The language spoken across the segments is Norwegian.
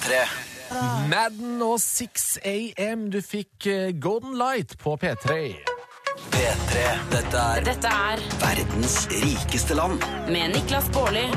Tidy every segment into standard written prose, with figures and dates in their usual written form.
P3. Madden og 6 AM. Du fikk Golden Light på P3. P3. Dette er verdens rikeste land. Med Niklas Baarli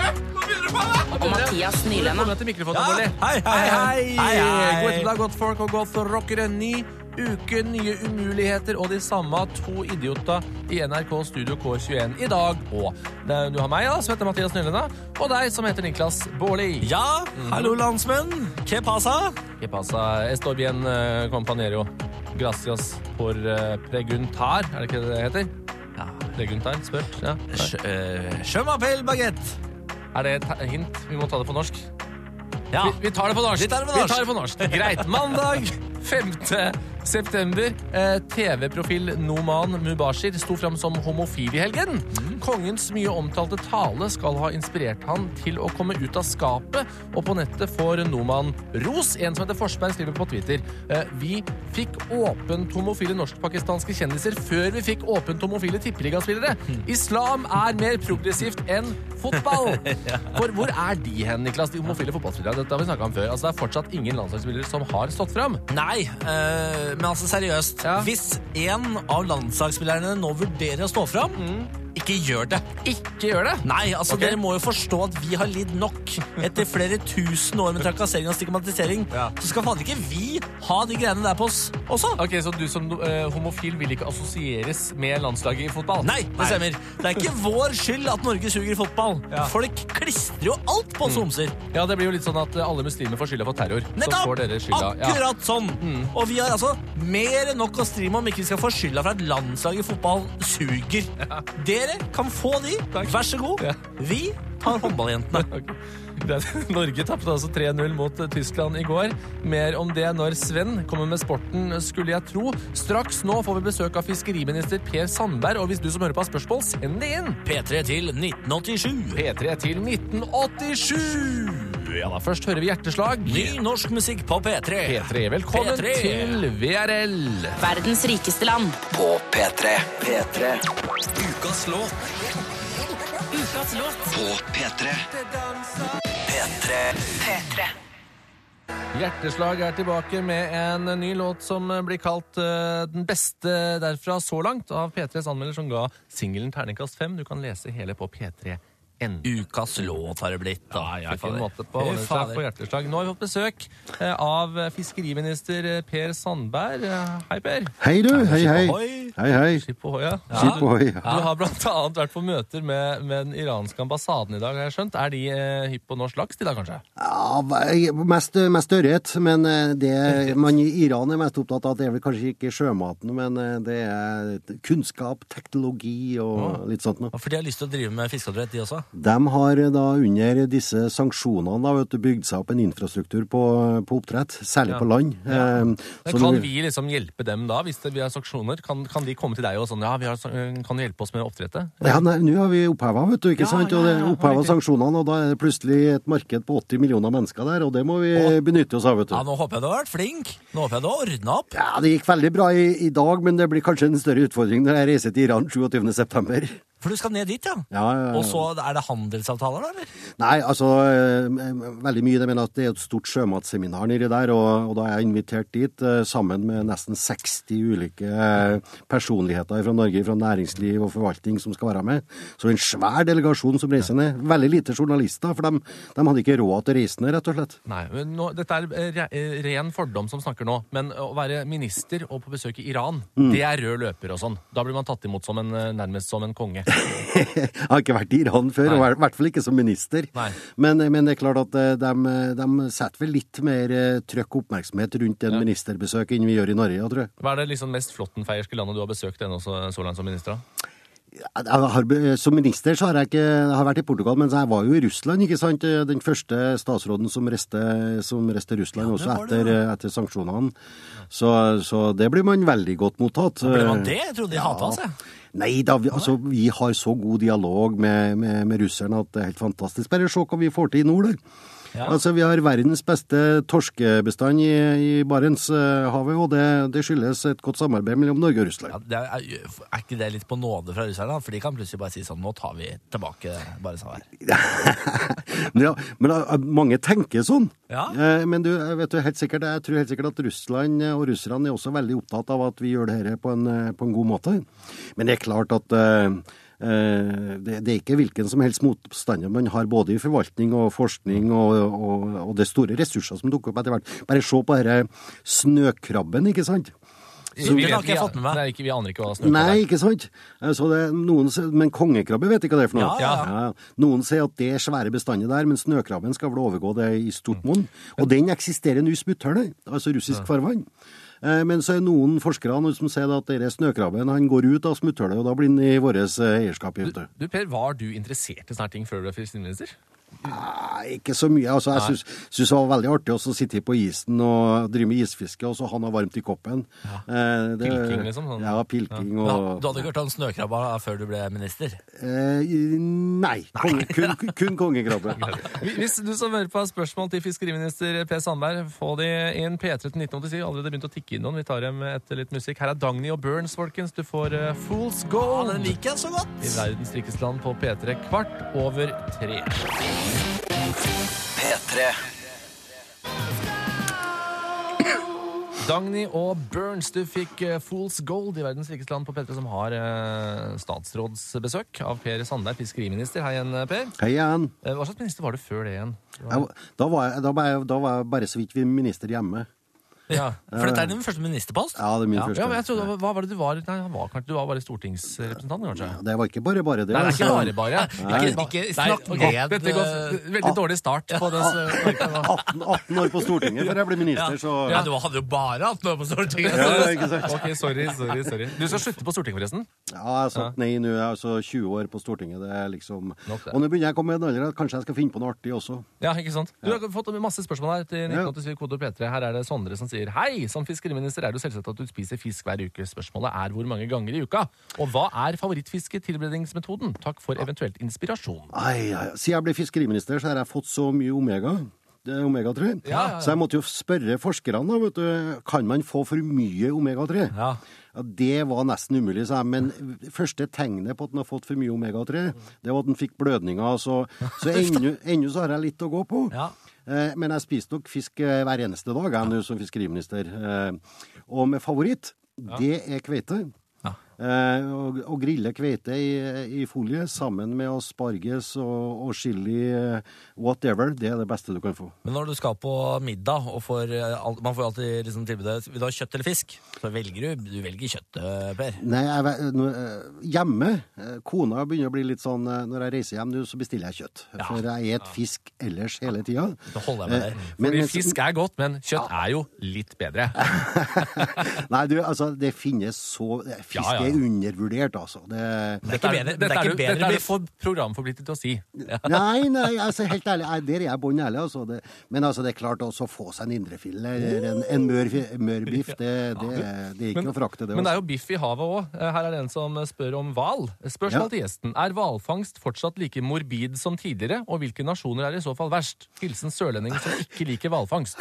og Mathias Nylund. Velkommen til mikrofonen, Baarli. Hei. God ettermiddag, godt folk og godt rockere. Ny uke, nye umuligheter og de samme to idioter i NRK Studio K21 i dag. Og du har meg, som heter Mathias Nylund, og deg, som heter Niklas Baarli. Ja, hallo landsmenn. ¿Qué pasa? ¿Qué pasa? Estoy bien, compañero. Gracias por preguntar. Er det ikke det heter? Ja, preguntar, spør. Ja. Je m'appelle baguette. Er det et hint? Vi må ta det på norsk. Ja. Vi tar det på norsk. Vi tar det på norsk. Greit. Mandag 5. september. TV-profil Noman Mubashir sto frem som homofil i helgen. Kongens mye omtalte tale skal ha inspirert han til å komme ut av skapet, og på nettet får Noman ros. En som heter Forsberg skriver på Twitter: vi fikk åpent homofile norsk-pakistanske kjendiser før vi fikk åpent homofile tippeligaspillere. Islam er mer progressivt enn fotball. For hvor er de hen, Niklas, de homofile fotballspillere? Dette har vi snakket om før. Altså, det er fortsatt ingen landslagsspillere som har stått frem. Nei, men altså seriøst. Ja. Hvis en av landslagsspillerne nå vurderer å stå fram, ikke gjør det. Ikke gjør det? Nei, altså Ok. dere må jo forstå at vi har lidd nok etter flere tusen år med trakassering og stigmatisering. Ja. Så skal faen ikke vi ha de greiene der på oss også. Ok, så du som homofil vil ikke assosieres med landslaget i fotball? Nei, det stemmer. Det er ikke vår skyld at Norge suger i fotball. Ja. Folk klistrer jo alt på oss homser. Ja, det blir jo litt sånn at alle muslimer får skylda for terror. Så Nettopp! får dere skylda. Ja. Akkurat sånn. Og vi har altså mer enn nok å stri med om ikke vi skal få skylda for at landslaget i fotball suger. Dere kan få de. Vær så god. Ja. Vi tar håndballjentene. Ok. Norge tappte altså 3-0 mot Tyskland i går. Mer om det når Sven kommer med sporten, skulle jeg tro. Straks nå får vi besøk av fiskeriminister Per Sandberg, og hvis du som hører på har spørsmål, send det inn. P3 til 1987. P3 til 1987. Ja da, først hører vi hjerteslag. Ny norsk musikk på P3. P3, velkommen P3. til VRL. Verdens rikeste land. På P3. P3. Ukas låt Ukas låt. på P3. P3. P3. Hjerteslag er tilbake med en ny låt som blir kalt den beste derfra så langt av P3s anmelder, som ga singelen terningkast 5. Du kan lese hele på P3. Ukas låt har det blitt. Fikk en måte på ordentlig på hjerteslag. Nå har vi fått besøk av fiskeriminister Per Sandberg. Hei, Per. Hei du, hei. Hei. Skipp ohoi, ja. Skipp ohoi. Du har blant annet vært på møter med den iranske ambassaden i dag, har jeg skjønt. Er de hypp på norsk laks i dag, kanskje? Ja, mest ørret, men det man i Iran er mest opptatt av, det er vel kanskje ikke sjømaten, men det er kunnskap, teknologi og litt sånt noe. For de har lyst til å drive med fiskeoppdrett, de også? De har da under disse sanksjonene da, vet du, bygd seg opp en infrastruktur på oppdrett, særlig på land. Men kan vi liksom hjelpe dem da, hvis vi har sanksjoner? Kan de komme til deg og sånn, ja, kan du hjelpe oss med oppdrettet? Ja, nei, nå har vi opphevet, vet du, ikke sant? Og det opphevet sanksjonene, og da er det plutselig et marked på 80 millioner mennesker der, og det må vi benytte oss av, vet du. Ja, nå håper jeg du har vært flink. Nå håper jeg du har ordnet opp. Ja, det gikk veldig bra i dag, men det blir kanskje en større utfordring når jeg reiser til Iran 27. september. For du skal ned dit, ja. Ja. Og så er det handelsavtaler da, eller? Nei, altså, veldig mye. Jeg mener at det er et stort sjømatseminar nede der, og da er jeg invitert dit sammen med nesten 60 ulike personligheter fra Norge, fra næringsliv og forvaltning som skal være med. Så en svær delegasjon som reiser ned. Veldig lite journalister, for de hadde ikke råd til å reise ned, rett og slett. Nei, men dette er ren fordom som snakker nå, men å være minister og på besøk i Iran, det er rød løper og sånn. Da blir man tatt imot som nærmest som en konge. Jeg har ikke vært i Iran før, og i hvert fall ikke som minister. Men det er klart at de setter vel litt mer trykk og oppmerksomhet rundt en ministerbesøk enn vi gjør i Norge, tror jeg. Hva er det liksom mest flottenfeierske landet du har besøkt ennå så langt som minister? Som minister så har jeg vært i Portugal, men jeg var jo i Russland, ikke sant? Den første statsråden som reiste Russland også etter sanksjonene. Så det blir man veldig godt mottatt. Ble man det? Jeg trodde de hatet oss, jeg. Nei da, vi har så god dialog med russerne at det er helt fantastisk. Bare se hva vi får til i nord der. Ja. Altså, vi har verdens beste torskebestand i Barentshavet, og det skyldes et godt samarbeid mellom Norge og Russland. Ja, er ikke det litt på nåde fra russerne? For de kan plutselig bare si sånn, nå tar vi tilbake Barentshavet her. Men mange tenker sånn. Ja. Men du, jeg tror helt sikkert at Russland og russerne er også veldig opptatt av at vi gjør det her på en god måte. Men det er klart at det er ikke hvilken som helst motstander man har både i forvaltning og forskning og det store ressurser som dukker opp etter hvert. Bare se på denne snøkrabben, ikke sant? Den har ikke jeg fått med meg. Nei, vi aner ikke hva snøkrabbe er. Nei, ikke sant? Så men kongekrabbe vet ikke hva det er for noe. Ja. Noen sier at det er svære bestander der, men snøkrabben skal vel overgå det i stort monn. Og den eksisterer nå i Smutthullet, altså russisk farvann. Men så er noen forskere som sier at denne snøkrabben han går ut av smutthullet, og da blir den i våres eierskap. Du Per, var du interessert i sånne ting før du ble fiskeriminister? Nei, ikke så mye. Altså, jeg synes det var veldig artig å sitte på isen og drive med isfiske, og så ha noe varmt i koppen. Pilking, liksom? Sånn. Ja, pilking. Ja. Og... Du hadde ikke hørt om snøkrabba før du ble minister? Nei. Kun kongekrabbe. Hvis du som hører på har spørsmål til fiskeriminister Per Sandberg, få de inn P3 til 1987. Allerede begynt å tikke inn noen. Vi tar dem etter litt musikk. Her er Dagny og Burns, folkens. Du får Fool's Gold. Ja, den liker jeg så godt. I verdens rikeste land på P3 3:15. P3. Dagny og Burns, du fikk Fool's Gold i verdens rikeste land på P3, som har statsrådsbesøk av Per Sandberg, fiskeriminister. Hei igjen, Per. Hei igjen. Hva slags minister var du før det igjen? Da var jeg bare så vidt minister hjemme. Ja. For dette er din første ministerpost? Ja, det er min første. Ja, men jeg trodde, hva var det du var? Nei, du var bare stortingsrepresentant, kanskje? Ja, det var ikke bare det. Nei, det er ikke bare. Ikke snakk ned. Dette går veldig dårlig start på det. 18 år på Stortinget før jeg ble minister, så... Ja, du hadde jo bare 18 år på Stortinget. Ja, ikke sant. Ok, sorry. Du skal slutte på Stortinget, forresten? Ja, jeg satt nei nå, jeg er altså 20 år på Stortinget, det er liksom... Nok det. Og nå begynner jeg å komme med en alder at kanskje jeg skal finne på noe artig også. Ja, ikke sant? Du har fått masse spørsmål her til 1987 kode P3. Her er det Sondre som sier: Hei, som fiskeriminister er det jo selvsagt at du spiser fisk hver uke. Spørsmålet er hvor mange ganger i uka. Og hva er favorittfisketilberedingsmetoden? Takk for eventuelt inspirasjon. Siden jeg ble fiskeriminister, så har jeg fått så mye omega. Det er omega-3. Ja. Så jeg måtte jo spørre forskerne, da, vet du, kan man få for mye omega-3? Ja. Ja, det var nesten umulig, sa jeg. Men første tegnet på at den har fått for mye omega-3, det var at den fikk blødninger. Så ennå så har jeg litt å gå på. Ja. Men jeg spiser nok fisk hver eneste dag, jeg nå som fiskeriminister. Og med favoritt, det er kveite. Og grille kveite i folie sammen med asparges og chili, whatever, det er det beste du kan få. Men når du skal på middag, og man får alltid liksom tilbudet, vil du ha kjøtt eller fisk? Så velger du velger kjøtt, Per. Nei, hjemme, kona begynner å bli litt sånn, når jeg reiser hjem nå, så bestiller jeg kjøtt. Ja. For jeg et fisk ellers hele tiden. Da holder jeg med deg. Fordi fisk er godt, men kjøtt er jo litt bedre. Nei, du, altså, det finnes så... Fisk er undervurdert, altså. Det er ikke bedre- det er ikke bedre Dette er biff. for programforpliktet til å si. Nei, altså, helt ærlig, der er jeg bånn ærlig, altså. Men altså, det er klart også å få seg en indrefilet eller en mør biff, det er ikke å frakte det. Men det er Altså. jo biff i havet også. Her er det en som spør om hval. Spørsmål til gjesten. Er hvalfangst fortsatt like morbid som tidligere, og hvilke nasjoner er i så fall verst? Hilsen sørlendinger som ikke liker hvalfangst.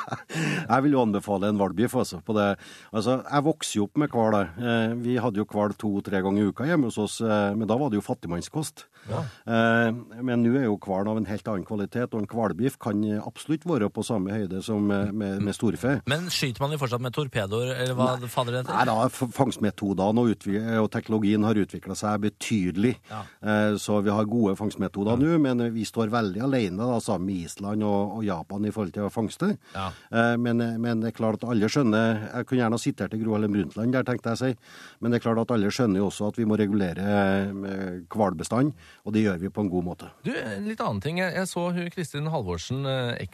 Jeg vil jo anbefale en hvalbiff, altså, på det. Altså, jeg vokser jo opp med hval der. Vi hadde jo hval 2-3 ganger i uka hjemme hos oss, men da var det jo fattigmannskost. Ja. Men nå er jo hval av en helt annen kvalitet, og en hvalbiff kan absolutt være på samme høyde som med storfe. Men skyter man jo fortsatt med torpedoer, eller hva fader det heter? Nei da, fangstmetodene og teknologien har utviklet seg betydelig. Ja. Så vi har gode fangstmetoder nå, men vi står veldig alene da, sammen med Island og Japan i forhold til å fangste. Ja. Men det er klart at alle skjønner, jeg kunne gjerne ha sitert til Gro Harlem Brundtland der, tenkte jeg å si, men det er klart at alle skjønner jo også at vi må regulere hvalbestand, og det gjør vi på en god måte. Du, en litt annen ting. Jeg så Kristin Halvorsen,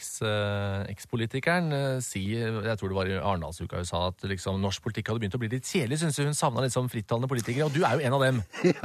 ekspolitikeren, si, jeg tror det var i Arendalsuka, hun sa at liksom, norsk politikk hadde begynt å bli litt kjedelig, synes hun savnet litt sånn frittalende politikere, og du er jo en av dem.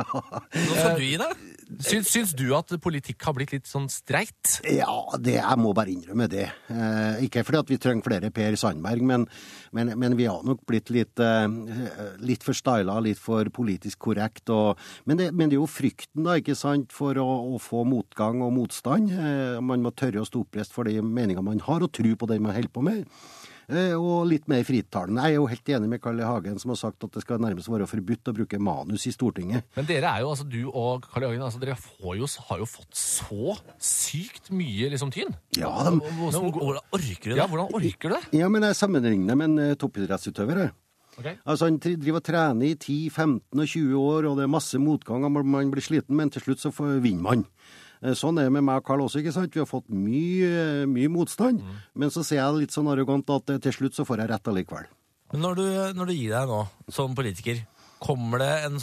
Nå skal du gi deg? Syns du at politikk har blitt litt sånn streit? Ja, jeg må bare innrømme det. Ikke fordi at vi trenger flere Per Sandberg, men vi har nok blitt litt for styla, litt for politisk korrekt. Men det er jo frykten da, ikke sant? sant, for å få motgang og motstand. Man må tørre å stå oppreist for de meninger man har, og tro på det man holder på med. Og litt mer frittalende. Jeg er jo helt enig med Carl I. Hagen, som har sagt at det skal nærmest være forbudt å bruke manus i Stortinget. Men dere er jo, altså du og Carl I. Hagen, altså dere har jo fått så sykt mye liksom tyn. Ja, Hvordan orker du det? Ja, hvordan orker du det? ja, men jeg sammenligner med en toppidrettsutøver. Okay. Altså, han driver og trener i 10, 15 og 20 år, og det er masse motgang, og man blir sliten, men til slutt så vinner man. Sånn er det med meg og Carl også, ikke sant? Vi har fått mye motstand, men så ser jeg litt sånn arrogant at til slutt så får jeg rett allikevel. Men når du gir deg nå, som politiker, kommer det en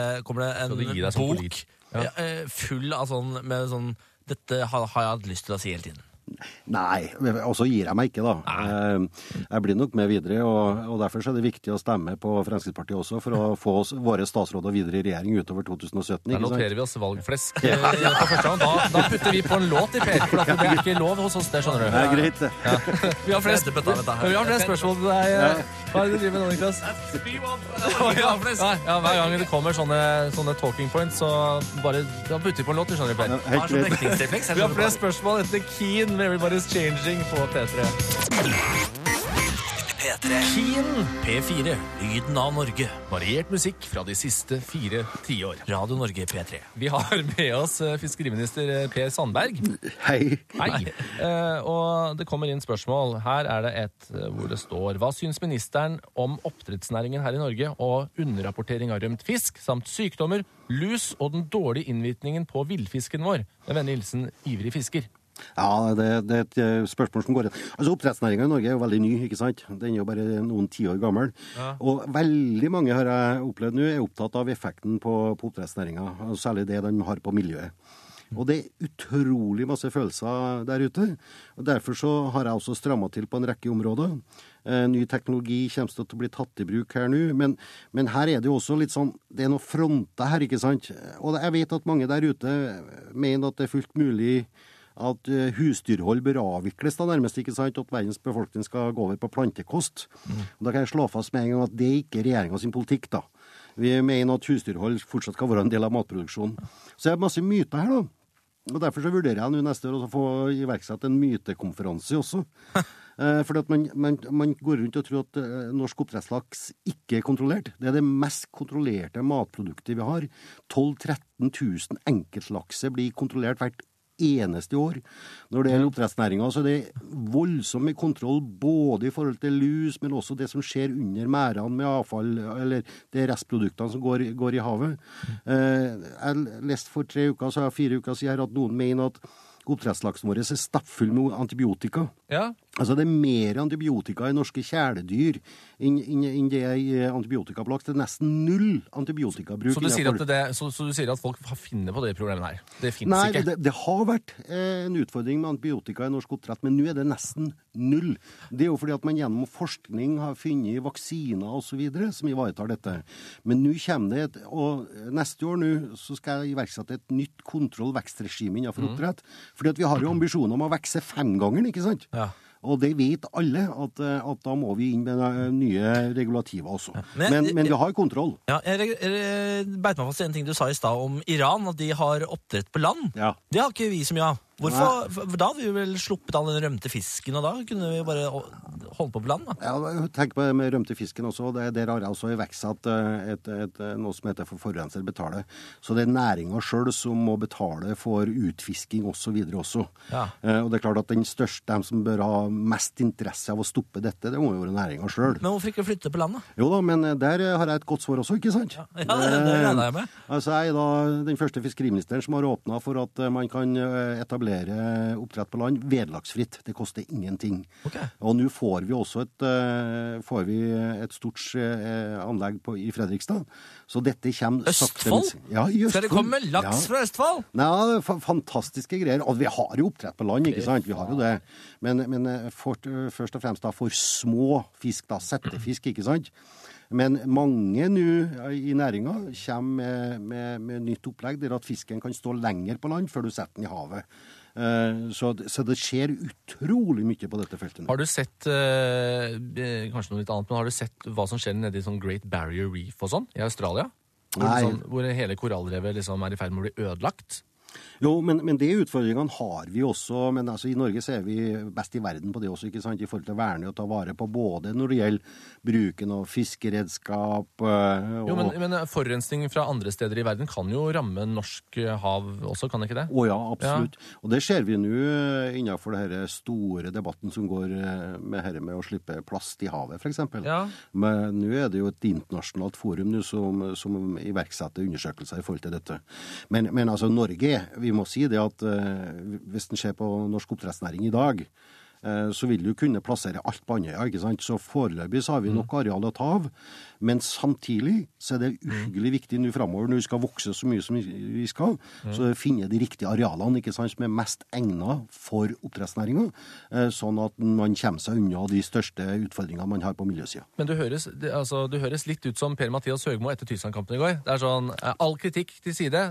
bok full av sånn, dette har jeg hatt lyst til å si hele tiden? Nei, og så gir jeg meg ikke da. Jeg blir nok med videre, og derfor er det viktig å stemme på Fremskrittspartiet også, for å få våre statsråder videre I regjering utover 2017. Da noterer vi oss valgflesk. På første gang, da putter vi på en låt I Per, for det ikke lov hos oss, det skjønner du. Det greit, det. Ja. Vi har flest spørsmål til deg. Hva det du driver med nå, Niklas? Ja, hver gang det kommer sånne talking points, så bare putter vi på en låt, du skjønner du, Per. Helt greit. Vi har flest spørsmål etter Keen, Everybody's Changing på P3. Keen P4, lyden av Norge. Variert musikk fra de siste 4 tiår. Radio Norge P3. Vi har med oss fiskeriminister Per Sandberg. Hei. Hei. Og det kommer inn spørsmål. Her er det et hvor det står: Hva syns ministeren om oppdrettsnæringen her I Norge og underrapportering av rømt fisk, samt sykdommer, lus og den dårlige innvirkningen på villfisken vår? Med vennlig hilsen ivrig fisker. Ja, det er et spørsmål som går inn. Altså, oppdrettsnæringen I Norge er jo veldig ny, ikke sant? Den er jo bare noen 10 år gammel. Ja. Og veldig mange har jeg opplevd nå er opptatt av effekten på oppdrettsnæringen, særlig det de har på miljøet. Og det er utrolig masse følelser der ute, og derfor så har jeg også strammet til på en rekke områder. Ny teknologi kommer til å bli tatt I bruk her nå, men her er det jo også litt sånn, det er noen fronter her, ikke sant? Og jeg vet at mange der ute mener at det er fullt mulig at husdyrhold bør avvikles da nærmest, ikke sant, at verdens befolkning skal gå over på plantekost. Og da kan jeg slå fast med en gang at det ikke er regjeringen sin politikk da. Vi mener at husdyrhold fortsatt skal være en del av matproduksjonen. Så det er masse myter her da. Og derfor så vurderer jeg nå neste år å få iverksett en mytekonferanse også. Fordi at man går rundt og tror at norsk oppdrettslaks ikke er kontrollert. Det er det mest kontrollerte matproduktet vi har. 12-13 000 enkeltlakse blir kontrollert hvert eneste år. Når det gjelder oppdrettsnæringen, så er det voldsomme kontroll både I forhold til lus, men også det som skjer under mærene med avfall, eller de restproduktene som går I havet. Jeg leste for 3 uker, så 4 uker siden at noen mener at oppdrettslaksen vår er stappfull med antibiotika. Ja. Altså det er mer antibiotika I norske kjæledyr enn det I antibiotikaplaks. Det er nesten 0 antibiotikabruk. Så du sier at folk finner på det problemet her? Det finnes ikke? Nei, det har vært en utfordring med antibiotika I norsk oppdrett, men nå er det nesten 0. Det er jo fordi at man gjennom forskning har funnet vaksiner og så videre som ivaretar dette. Men nå kommer det, og neste år nå så skal jeg iverksette et nytt kontroll-vekstregime innenfor oppdrett. Fordi at vi har jo ambisjoner om å vekse 5 ganger, ikke sant? Ja. Og det vet alle, at da må vi inn med nye regulativer også. Men vi har kontroll. Ja, jeg beit meg fast I en ting du sa I sted om Iran, at de har oppdrett på land. Ja. Det har ikke vi så mye av. Hvorfor? Da hadde vi vel sluppet all den rømte fisken, og da kunne vi bare holde på land, da. Ja, tenk på det med rømte fisken også. Der har jeg også iverksatt noe som heter for forurenser betaler. Så det næringen selv som må betale for utfisking og så videre også. Ja. Og det er klart at den største, dem som bør ha mest interesse av å stoppe dette, det må jo være næringen selv. Men hvorfor ikke flytte på landet? Jo da, men der har jeg et godt svar også, ikke sant? Ja, det regner jeg med. Altså, jeg er da den første fiskeriministeren som har åpnet for at man kan etablere oppdrett på land vederlagsfritt. Det koster ingenting. Okay. Og nå får vi også et stort anlegg I Fredrikstad. Så dette kommer... Østfold? Ja, I Østfold. Skal det komme laks fra Østfold? Nei, fantastiske greier. Og vi har jo oppdrett på land, ikke sant? Vi har jo det. Men først og fremst da for små fisk, da, settefisk, ikke sant? Men mange nå I næringen kommer med nytt opplegg der at fisken kan stå lenger på land før du setter den I havet. Så det skjer utrolig mye på dette feltet nå. Har du sett, kanskje noe litt annet, men har du sett hva som skjer nede I sånn Great Barrier Reef og sånn, I Australia? hvor hele korallrevet liksom er i ferd med å bli ødelagt. Jo, men de utfordringene har vi også, men altså, i Norge så er vi best i verden på det også, ikke sant, i forhold til å verne og ta vare på både når det gjelder bruken av fiskeredskap Jo, men forurensning fra andre steder i verden kan jo ramme norsk hav også, kan det ikke det? Å ja, absolutt. Ja. Og det ser vi nå innenfor denne store debatten som går med å slippe plast i havet, for eksempel. Ja. Men nå er det jo et internasjonalt forum nå som iverksetter undersøkelser i forhold til dette. Men altså, Norge, vi må si det at hvis en ser på norsk oppdrettsnæring i dag, så vil du kunne plassere alt på Andøya, ikke sant? Så foreløpig så har vi nok areal å ta av, men samtidig så er det uhyggelig viktig nå fremover, når vi skal vokse så mye som vi skal, så finne de riktige arealene, ikke sant, som er mest egnet for oppdrettsnæringen, sånn at man kommer seg unna de største utfordringene man har på miljøsiden. Men du høres litt ut som Per-Mathias Høgmo etter Tyskland-kampen i går. Det er sånn, all kritikk til side.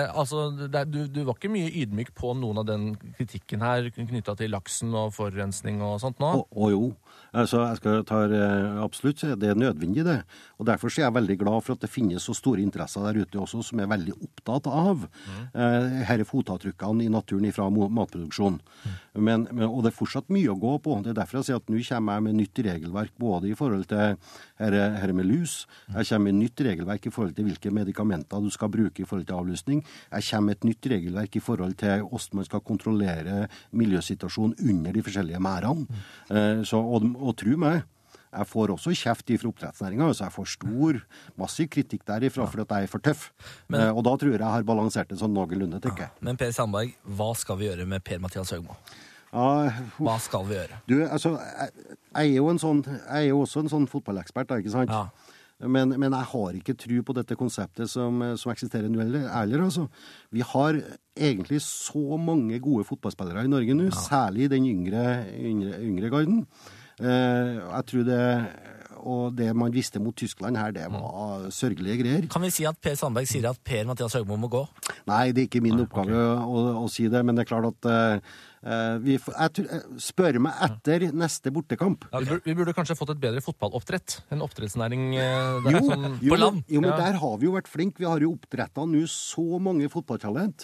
Du var ikke mye ydmyk på noen av den kritikken her, knyttet til laksen og forurensning og sånt nå? Jo. Altså, jeg skal ta absolutt, det er nødvendig det. Og derfor er jeg veldig glad for at det finnes så store interesser der ute også, som er veldig opptatt av her fotavtrykkene i naturen fra matproduksjon. Og det er fortsatt mye å gå på. Det er derfor jeg sier at nå kommer jeg med nytt regelverk, både i forhold til her med lus, jeg kommer med nytt regelverk i forhold til hvilke medikamenter du skal bruke i forhold til avlusning, jeg kommer med et nytt regelverk i forhold til hvordan man skal kontrollere miljøsituasjonen under de forskjellige mærene. Og tro meg, jeg får også kjeft fra oppdrettsnæringen, så jeg får massiv kritikk derifra for at jeg er for tøff. Og da tror jeg har balansert det sånn noenlunde, tenker jeg. Men Per Sandberg, hva skal vi gjøre med Per-Mathias Høgmo? Hva skal vi gjøre? Du, altså, jeg er jo også en sånn fotballekspert, ikke sant? Ja. Men jeg har ikke tro på dette konseptet som eksisterer nå heller, altså. Vi har egentlig så mange gode fotballspillere i Norge nå, særlig i den yngre garden. Jeg tror og det man visste mot Tyskland her, det var sørgelige greier. Kan vi si at Per Sandberg sier at Per-Mathias Høgmo må gå? Nei, det er ikke min oppgave å si det, men det er klart at spør meg etter neste bortekamp. Okay. Vi burde kanskje fått et bedre fotballoppdrett. En oppdrettsnæring på land. Jo, men der har vi jo vært flink. Vi har jo oppdrettet nå så mange fotballtalent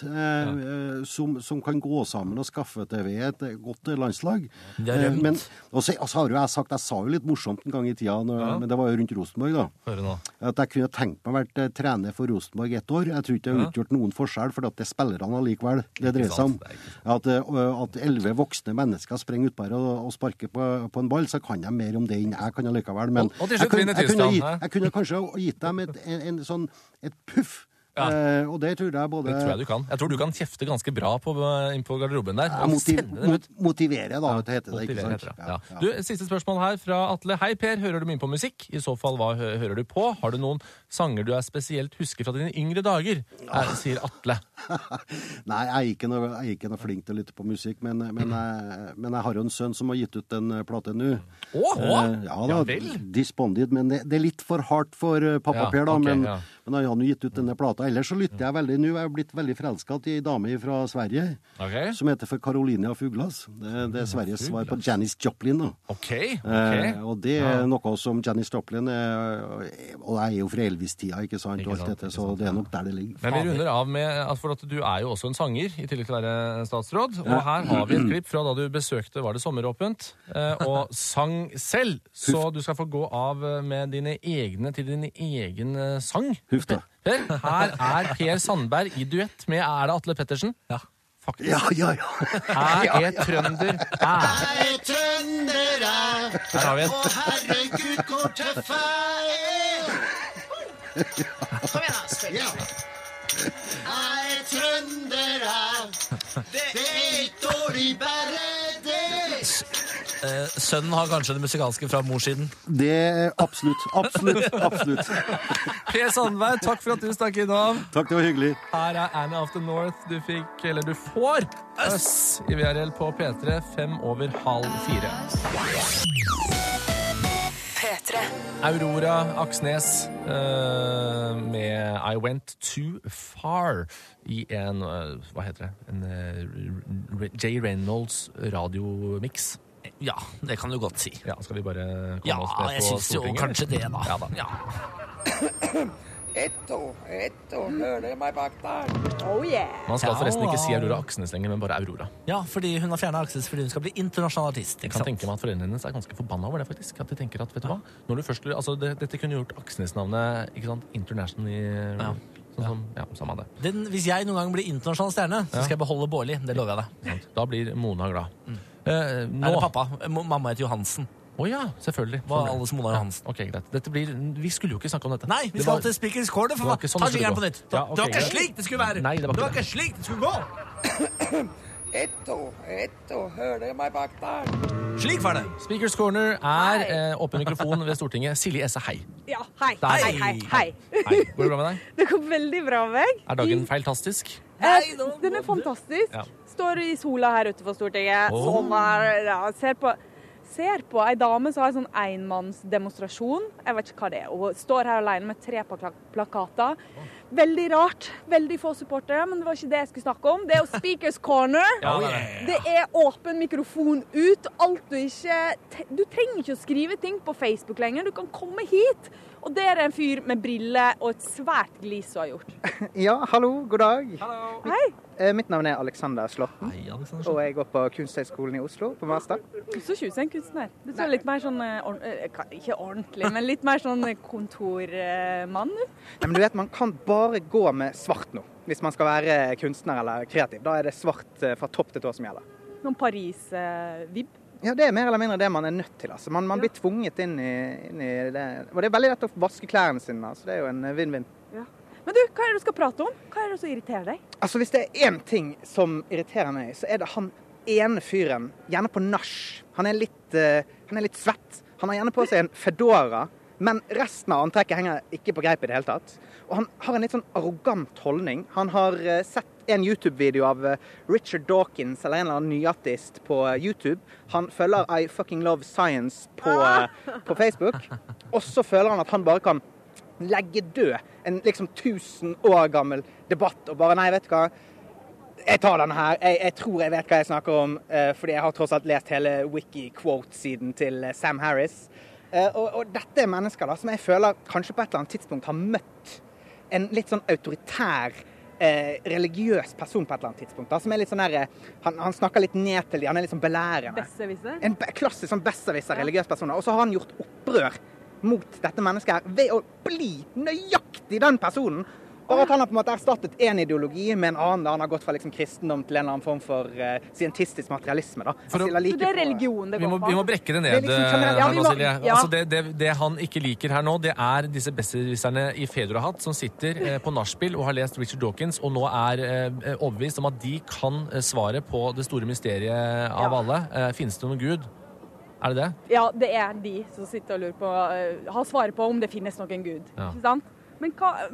som kan gå sammen og skaffe til ved et godt landslag. Men også har jo jeg sa jo litt morsomt en gang i tida, men det var jo rundt Rosenborg da. At jeg kunne tenkt meg å være trener for Rosenborg 1 år. Jeg tror ikke det har utgjort noen forskjell, for at det er spillerne allikevel det dreier seg om. At 11 voksne mennesker sprenger ut bare og sparker på en ball, så kan jeg mer om det enn jeg kan allikevel. Men jeg kunne kanskje gitt dem et puff. Ja. Og det tror jeg både... Det tror jeg du kan. Jeg tror du kan kjefte ganske bra inn på garderoben der. Motivere, da, det heter det, ikke sant? Ja. Du, siste spørsmål her fra Atle. Hei, Per, hører du mye på musikk? I så fall, hva hører du på? Har du noen sanger du spesielt husker fra dine yngre dager? Sier Atle. Nei, jeg er ikke noe flink til å lytte på musikk, men jeg har jo en sønn som har gitt ut en plate nå. Ja vel. Despondid, men det er litt for hardt for pappa Per, da, men han har jo gitt ut denne plata. Ellers så lytter jeg veldig nå. Jeg har blitt veldig forelsket i en dame fra Sverige, som heter for Carolina Fuglas. Det er Sveriges svar på Janis Joplin. Da. Og det er noe som Janis Joplin og jeg er jo fra Elvis-tida, ikke sant? Og alt dette, så det er nok der det ligger. Men vi runder av med, for at du er jo også en sanger, i tillegg til å være statsråd, og her har vi et klipp fra da du besøkte, var det sommeråpent, og sang selv. Så du skal få gå av med dine egne til din egen sang. Huff da. Her er Per Sandberg i duett med Atle Pettersen. Ja, faktisk. Ja. Her er trønder. Her er trønder, her har vi en. Og herregud, hvor tøff jeg Kom igjen, da, spill. Her er trønder, det er ikke dårlig bare det. Sønnen har kanskje det musikalske fra morssiden? Det er absolutt. Per Sandberg, takk for at du stakk innom. Takk, det var hyggelig. Her er Anna of the North. Du får Øss i VRL på P3 4:05. P3. Aurora Aksnes med I Went Too Far i en, hva heter det, en Jay Reynolds radiomix. Ja, det kan du godt si. Ja, skal vi bare komme oss med på Stortinget? Ja, jeg synes jo kanskje det da. Ja da. hører dere meg bak der? Oh yeah. Man skal forresten ikke si Aurora Aksnes lenger, men bare Aurora. Ja, fordi hun har fjernet Aksnes fordi hun skal bli internasjonal artist. Jeg kan tenke meg at foreldrene hennes ganske forbanna over det, faktisk. At de tenker at, vet du hva? Når du først, dette kunne gjort Aksnes-navnet, ikke sant? International samme det. Hvis jeg noen gang blir internasjonal stjerne, så skal jeg beholde Bårli. Det lover jeg deg. Da blir Mona glad. Eller pappa. Mamma heter Johansen. Ja, selvfølgelig. Var alle som Mona Johansen. Ok, greit. Vi skulle jo ikke snakke om dette. Nei, vi skal til Speakers Corner, for faen. Ta jingeren på nytt. Det var ikke slik det skulle være. Nei, det var ikke slik det skulle gå. hører dere meg bak der? Slik var det. Speakers Corner er åpen mikrofon ved Stortinget. Silje Esse, hei. Ja, hei. Hei. Går det bra med deg? Det går veldig bra med meg. Er dagen feiltastisk? Den er fantastisk. Ja. Står i sola her utenfor Stortinget. Sommer, ser på ei dame som har en sånn enmannsdemonstrasjon. Jeg vet ikke hva det er. Hun står her alene med 3 plakater. Veldig rart. Veldig få supportere, men det var ikke det jeg skulle snakke om. Det er jo Speakers Corner. Det er åpen mikrofon ut. Du trenger ikke å skrive ting på Facebook lenger. Du kan komme hit. Og det er en fyr med briller og et svært glis som har gjort. Ja, hallo, god dag. Hallo. Hei. Mitt navn er Alexander Slåtten, og jeg går på Kunsthøgskolen i Oslo på master. Du så ikke ut som en kunstner. Du så litt mer sånn, ikke ordentlig, men litt mer sånn kontormann. Ja, men du vet, man kan bare gå med svart nå, hvis man skal være kunstner eller kreativ. Da er det svart fra topp til tå som gjelder. Noen Paris-vibb. Ja, det er mer eller mindre det man er nødt til. Altså. Man blir tvunget inn i det. Og det er veldig lett å vaske klærne sine, så det er jo en vinn-vinn. Ja. Men du, hva er det du skal prate om? Hva er det som irriterer deg? Altså, hvis det er én ting som irriterer meg, så er det han ene fyren, gjerne på nach. Han er litt svett. Han har gjerne på seg en fedora, men resten av antrekket henger ikke på greip i det hele tatt. Og han har en litt sånn arrogant holdning. Han har sett en YouTube-video av Richard Dawkins, eller en eller annen nyartist på YouTube. Han følger I Fucking Love Science på Facebook. Og så føler han at han bare kan legge død en liksom 1000 år gammel debatt, og bare, nei, vet du hva, jeg tar denne her, jeg tror jeg vet hva jeg snakker om, fordi jeg har tross alt lest hele wiki-quote-siden til Sam Harris. Og dette er mennesker da, som jeg føler kanskje på et eller annet tidspunkt har møtt en litt sånn autoritær, religiøs person på et eller annet tidspunkt, da, som er litt sånn der, han snakker litt ned til dem, han er litt sånn belærende. Besserwisser? En klassisk sånn besserwisser religiøs person, og så har han gjort opprør mot dette mennesket her ved å bli nøyaktig den personen. Og at han har på en måte erstattet en ideologi med en annen. Da han har gått fra liksom kristendom til en eller annen form for scientistisk materialisme. Da. Så det er religion det går på? Vi må brekke det ned, Silje. Altså det han ikke liker her nå, det er disse besserwisserne i Fedora-hatt som sitter på nachspiel og har lest Richard Dawkins, og nå er overbevist om at de kan svaret på det store mysteriet av alle. Finnes det noen Gud? Er det det? Ja, det er de som sitter og lurer på, har svaret på om det finnes noen Gud. Ja. Ikke sant? Men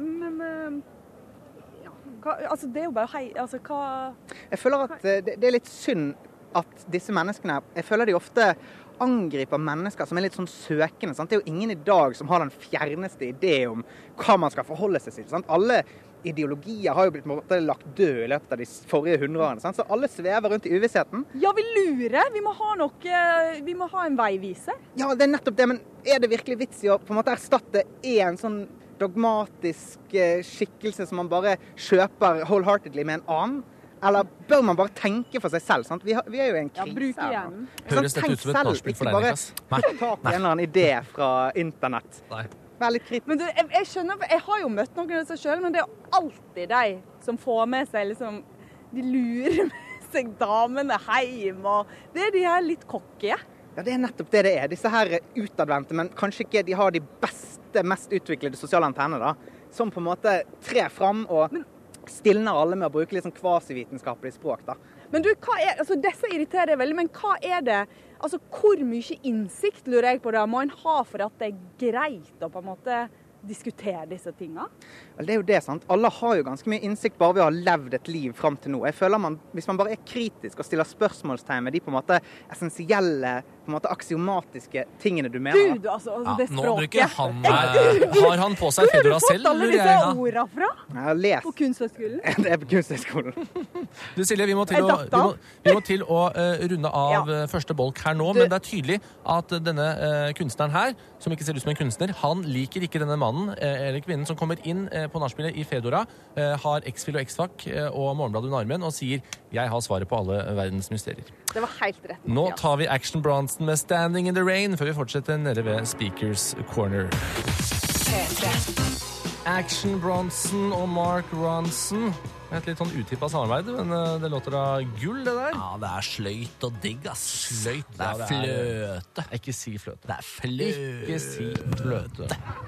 altså det er jo bare hva... Jeg føler at det er litt synd at disse menneskene, jeg føler de ofte angriper mennesker som er litt sånn søkende. Sant? Det er jo ingen i dag som har den fjerneste idé om hva man skal forholde seg til. Sant? Alle ideologier har jo blitt lagt død i løpet av de forrige 100 årene. Sant? Så alle svever rundt i uvissheten. Ja, vi lurer. Vi må ha en veiviser. Ja, det er nettopp det. Men er det virkelig vits i å på en måte erstatte en sånn dogmatisk skikkelse som man bare kjøper wholeheartedly med en annen? Eller bør man bare tenke for seg selv? Sant? Vi er jo i en krise her nå. Høres dette ut som et nachspiel for deg, Niklas? Ikke bare ta på en eller annen idé fra internett. Nei. Vær litt kritisk. Men du, jeg skjønner, jeg har jo møtt noen av seg selv, men det er jo alltid de som får med seg liksom, de lurer med seg damene hjem, og det er de her litt kokkige. Ja, det er nettopp det det er. Disse her utadvendte, men kanskje ikke de har de beste, mest utviklede sosiale antennene da, som på en måte trer fram og stilner alle med å bruke litt sånn kvasivitenskapelig språk da. Men du, altså disse irriterer veldig, men hva er det, altså hvor mye innsikt lurer jeg på det må en ha for at det er greit å på en måte diskutere disse tingene? Vel, det er jo det, sant? Alle har jo ganske mye innsikt bare ved å ha levd et liv frem til nå. Jeg føler hvis man bare er kritisk og stiller spørsmålstegn med de på en måte essensielle på en måte aksiomatiske tingene du mener. Gud, altså, det Nå språket. bruker han Har han på seg fedora selv? Alle lurer disse jeg, ja. ordene fra Jeg har lest. på Kunsthøgskolen. Det er på Kunsthøgskolen. Du Silje, vi må til å runde av første bolk her nå, men det er tydelig at denne kunstneren her, som ikke ser ut som en kunstner, han liker ikke denne mannen eller kvinnen som kommer inn på nachspielet i fedora, har X-Fil og X-Fac og Morgenbladet under armen og sier jeg har svaret på alle verdens mysterier. Det var helt rett. Nå tar vi Action Bronson med Standing in the Rain før vi fortsetter nede ved Speakers Corner. Action Bronson og Mark Ronson. Et litt sånn utippet samarbeid, men det låter da gull, det der. Ja, det er sløyt og digg, ass. Sløyt, Det er fløte. Ikke si fløte. Det er fløte. Ikke si fløte.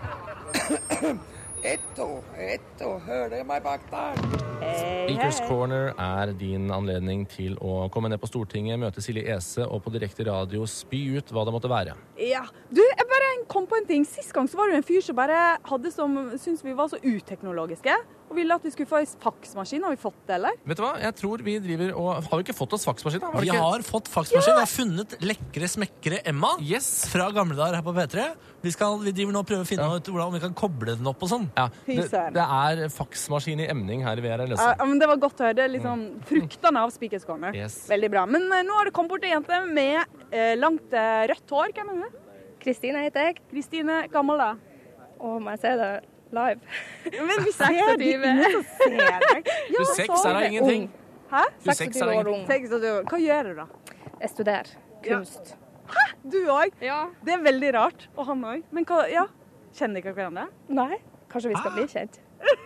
Etto, hører dere meg bak der? Speakers Corner er din anledning til å komme ned på Stortinget, møte Silje Ese og på direkte radio spy ut hva det måtte være. Ja. Du, jeg bare kom på en ting. Sist gang så var det en fyr som bare syntes vi var så uteknologiske, og ville at vi skulle få en faksmaskin. Har vi fått det, eller? Vet du hva? Jeg tror vi driver og... Har vi ikke fått oss faksmaskin, da? Vi har fått faksmaskin. Vi har funnet lekre, smekkere Emma fra gamle dager her på P3. Vi driver nå og prøver å finne ut om vi kan koble den opp og sånn. Ja, det er faksmaskin i emning her i VR. Ja, men det var godt å høre. Det er liksom fruktene av Speakers Corner. Yes. Veldig bra. Men nå har det kommet bort en jente med langt rødt hår. Hvem er det? Kristine heter jeg. Kristine, gammel da? Og må jeg se det live? Men vi ser de ingen som ser deg. Du 6 er da ingenting. Hæ? Du 6 er da ingenting. 26 år. Hva gjør du da? Jeg studerer kunst. Hæ? Du også? Ja. Det er veldig rart. Og han også. Men hva, ja. Kjenner dere hverandre? Nei, kanskje vi skal bli kjent.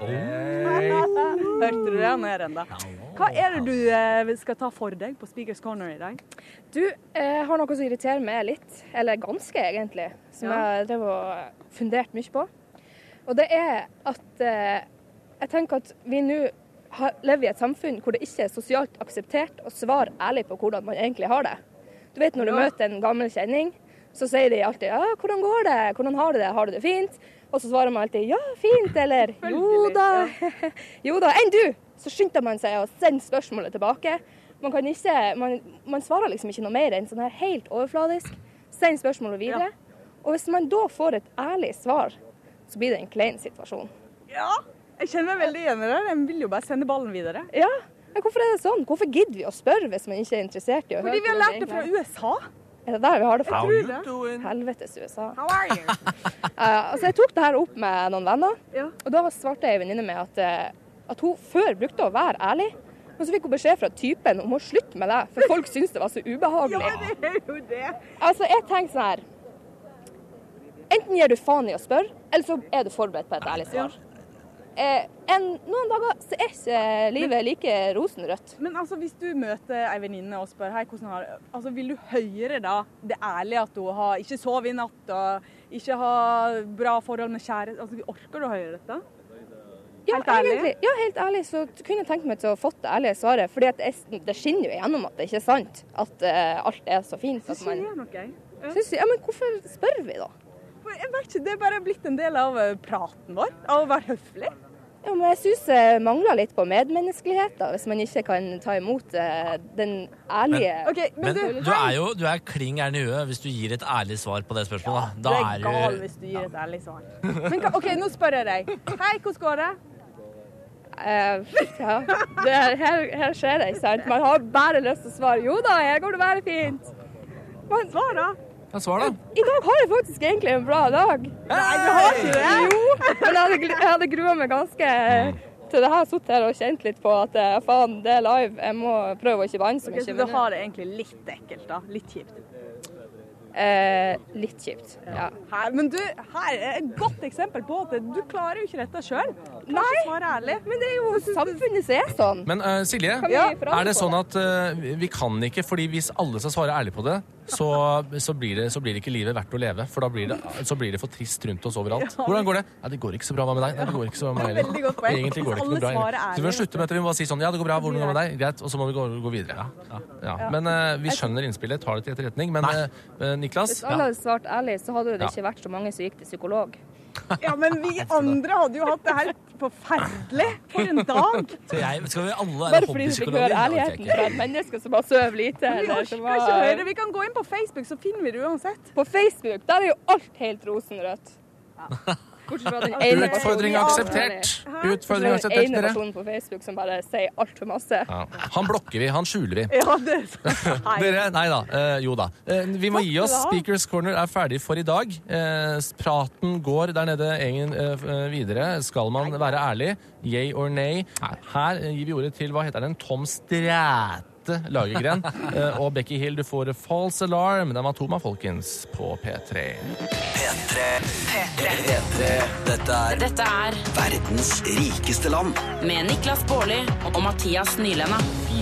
Hørte du det? Nå er den da. Hva er det du skal ta for deg på Speakers Corner i dag? Du, jeg har noe som irriterer meg litt, eller ganske egentlig, som jeg drev og fundert mye på. Og det er at jeg tenker at vi nå lever i et samfunn hvor det ikke er sosialt akseptert å svare ærlig på hvordan man egentlig har det. Du vet når du møter en gammel kjenning, så sier de alltid ja, hvordan går det? Hvordan har du det? Har du det fint? Og så svarer man alltid ja, fint, eller jo da. Jo da, enn du! Så skynder man seg å sende spørsmålet tilbake. Man kan ikke, man svarer liksom ikke noe mer enn sånn her helt overfladisk. Send spørsmålet videre. Og hvis man da får et ærlig svar, så blir det en klein situasjon. Ja, jeg kjenner meg veldig igjen i det. Jeg vil jo bare sende ballen videre. Ja, men hvorfor er det sånn? Hvorfor gidder vi å spørre hvis man ikke er interessert i å høre? Fordi vi har lært det fra USA. Er det der vi har det fra? How you doing? Helvetes USA. How are you? Altså jeg tok det her opp med noen venner, og da svarte jeg en venninne med at hun før brukte å være ærlig, men så fikk hun beskjed fra typen om å slutte med det, for folk syntes det var så ubehagelig. Ja, det er jo det. Altså jeg tenker sånn her, enten gir du faen i å spørre, eller så er du forberedt på et ærlig svar. Noen dager så er ikke livet like rosenrødt. Men altså, hvis du møter en venninne og spør hei, hvordan har du, altså, vil du høre da det ærlige at hun har ikke sovet i natt og ikke har bra forhold med kjære? Altså, orker du å høre dette? Helt ærlig? Ja, helt ærlig så kunne jeg tenkt meg til å ha fått det ærlige svaret, fordi at det skinner jo igjennom at det ikke er sant at alt er så fint. Det skjer noe. Ja, men hvorfor spør vi da? Jeg vet ikke, det er bare blitt en del av praten vår, av å være høflig. Ja, men jeg synes det mangler litt på medmenneskelighet da, hvis man ikke kan ta imot den ærlige... Men du er kling gæren i huet hvis du gir et ærlig svar på det spørsmålet. Ja, du er gal hvis du gir et ærlig svar. Men ok, nå spør jeg deg. Hei, hvordan går det? Her skjer det, ikke sant? Man har bare lyst til å svare, jo da, her går det bare fint. Men svar da. Ja, svar da. I dag har jeg faktisk egentlig en bra dag. Nei, du har ikke det? Jo, men jeg hadde gruet meg ganske til det her, suttet her og kjent litt på at faen, det er live. Jeg må prøve å ikke banne så mye. Så du har det egentlig litt ekkelt da? Litt kjipt? Litt kjipt, ja. Men du, her er et godt eksempel på at du klarer jo ikke dette selv. Nei, men det er jo samfunnet som er sånn. Men Silje, er det sånn at vi kan ikke, fordi hvis alle skal svare ærlig på det, så blir det ikke livet verdt å leve, for da blir det for trist rundt oss overalt. Hvordan går det? Ja, det går ikke så bra med deg. Nei, det går ikke så bra med meg heller. Egentlig går det ikke noe bra. Så vi må slutte med at vi må bare si sånn, ja, det går bra, hvordan går det med deg? Greit, og så må vi gå videre. Ja. Men vi skjønner innspillet, tar det til etterretning, men Niklas? Hvis alle hadde svart ærlig, så hadde det ikke vært så mange som gikk til psykolog. Ja, men vi andre hadde jo hatt det helt forferdelig for en dag. Skal vi alle Bare fordi du fikk høre ærligheten fra et menneske som bare søv lite. Vi orker ikke høre. Vi kan gå inn på Facebook, så finner vi det uansett. På Facebook, der er jo alt helt rosenrødt. Utfordring akseptert. Utfordring akseptert, ene personen på Facebook som bare sier alt for masse. Ja. Han blokker vi, han skjuler vi. Ja, det Dere, nei da, jo da. Vi må gi oss. Speakers Corner er ferdig for i dag. Praten går der nede videre. Skal man være ærlig? Yay or nay? Her gir vi ordet til, hva heter den? Tom Stræte Lagergren. Og Becky Hill, du får False Alarm. Det var Toma, folkens, på P3. P3. Dette er verdens rikeste land. Med Niklas Baarli og Mathias Nylenda.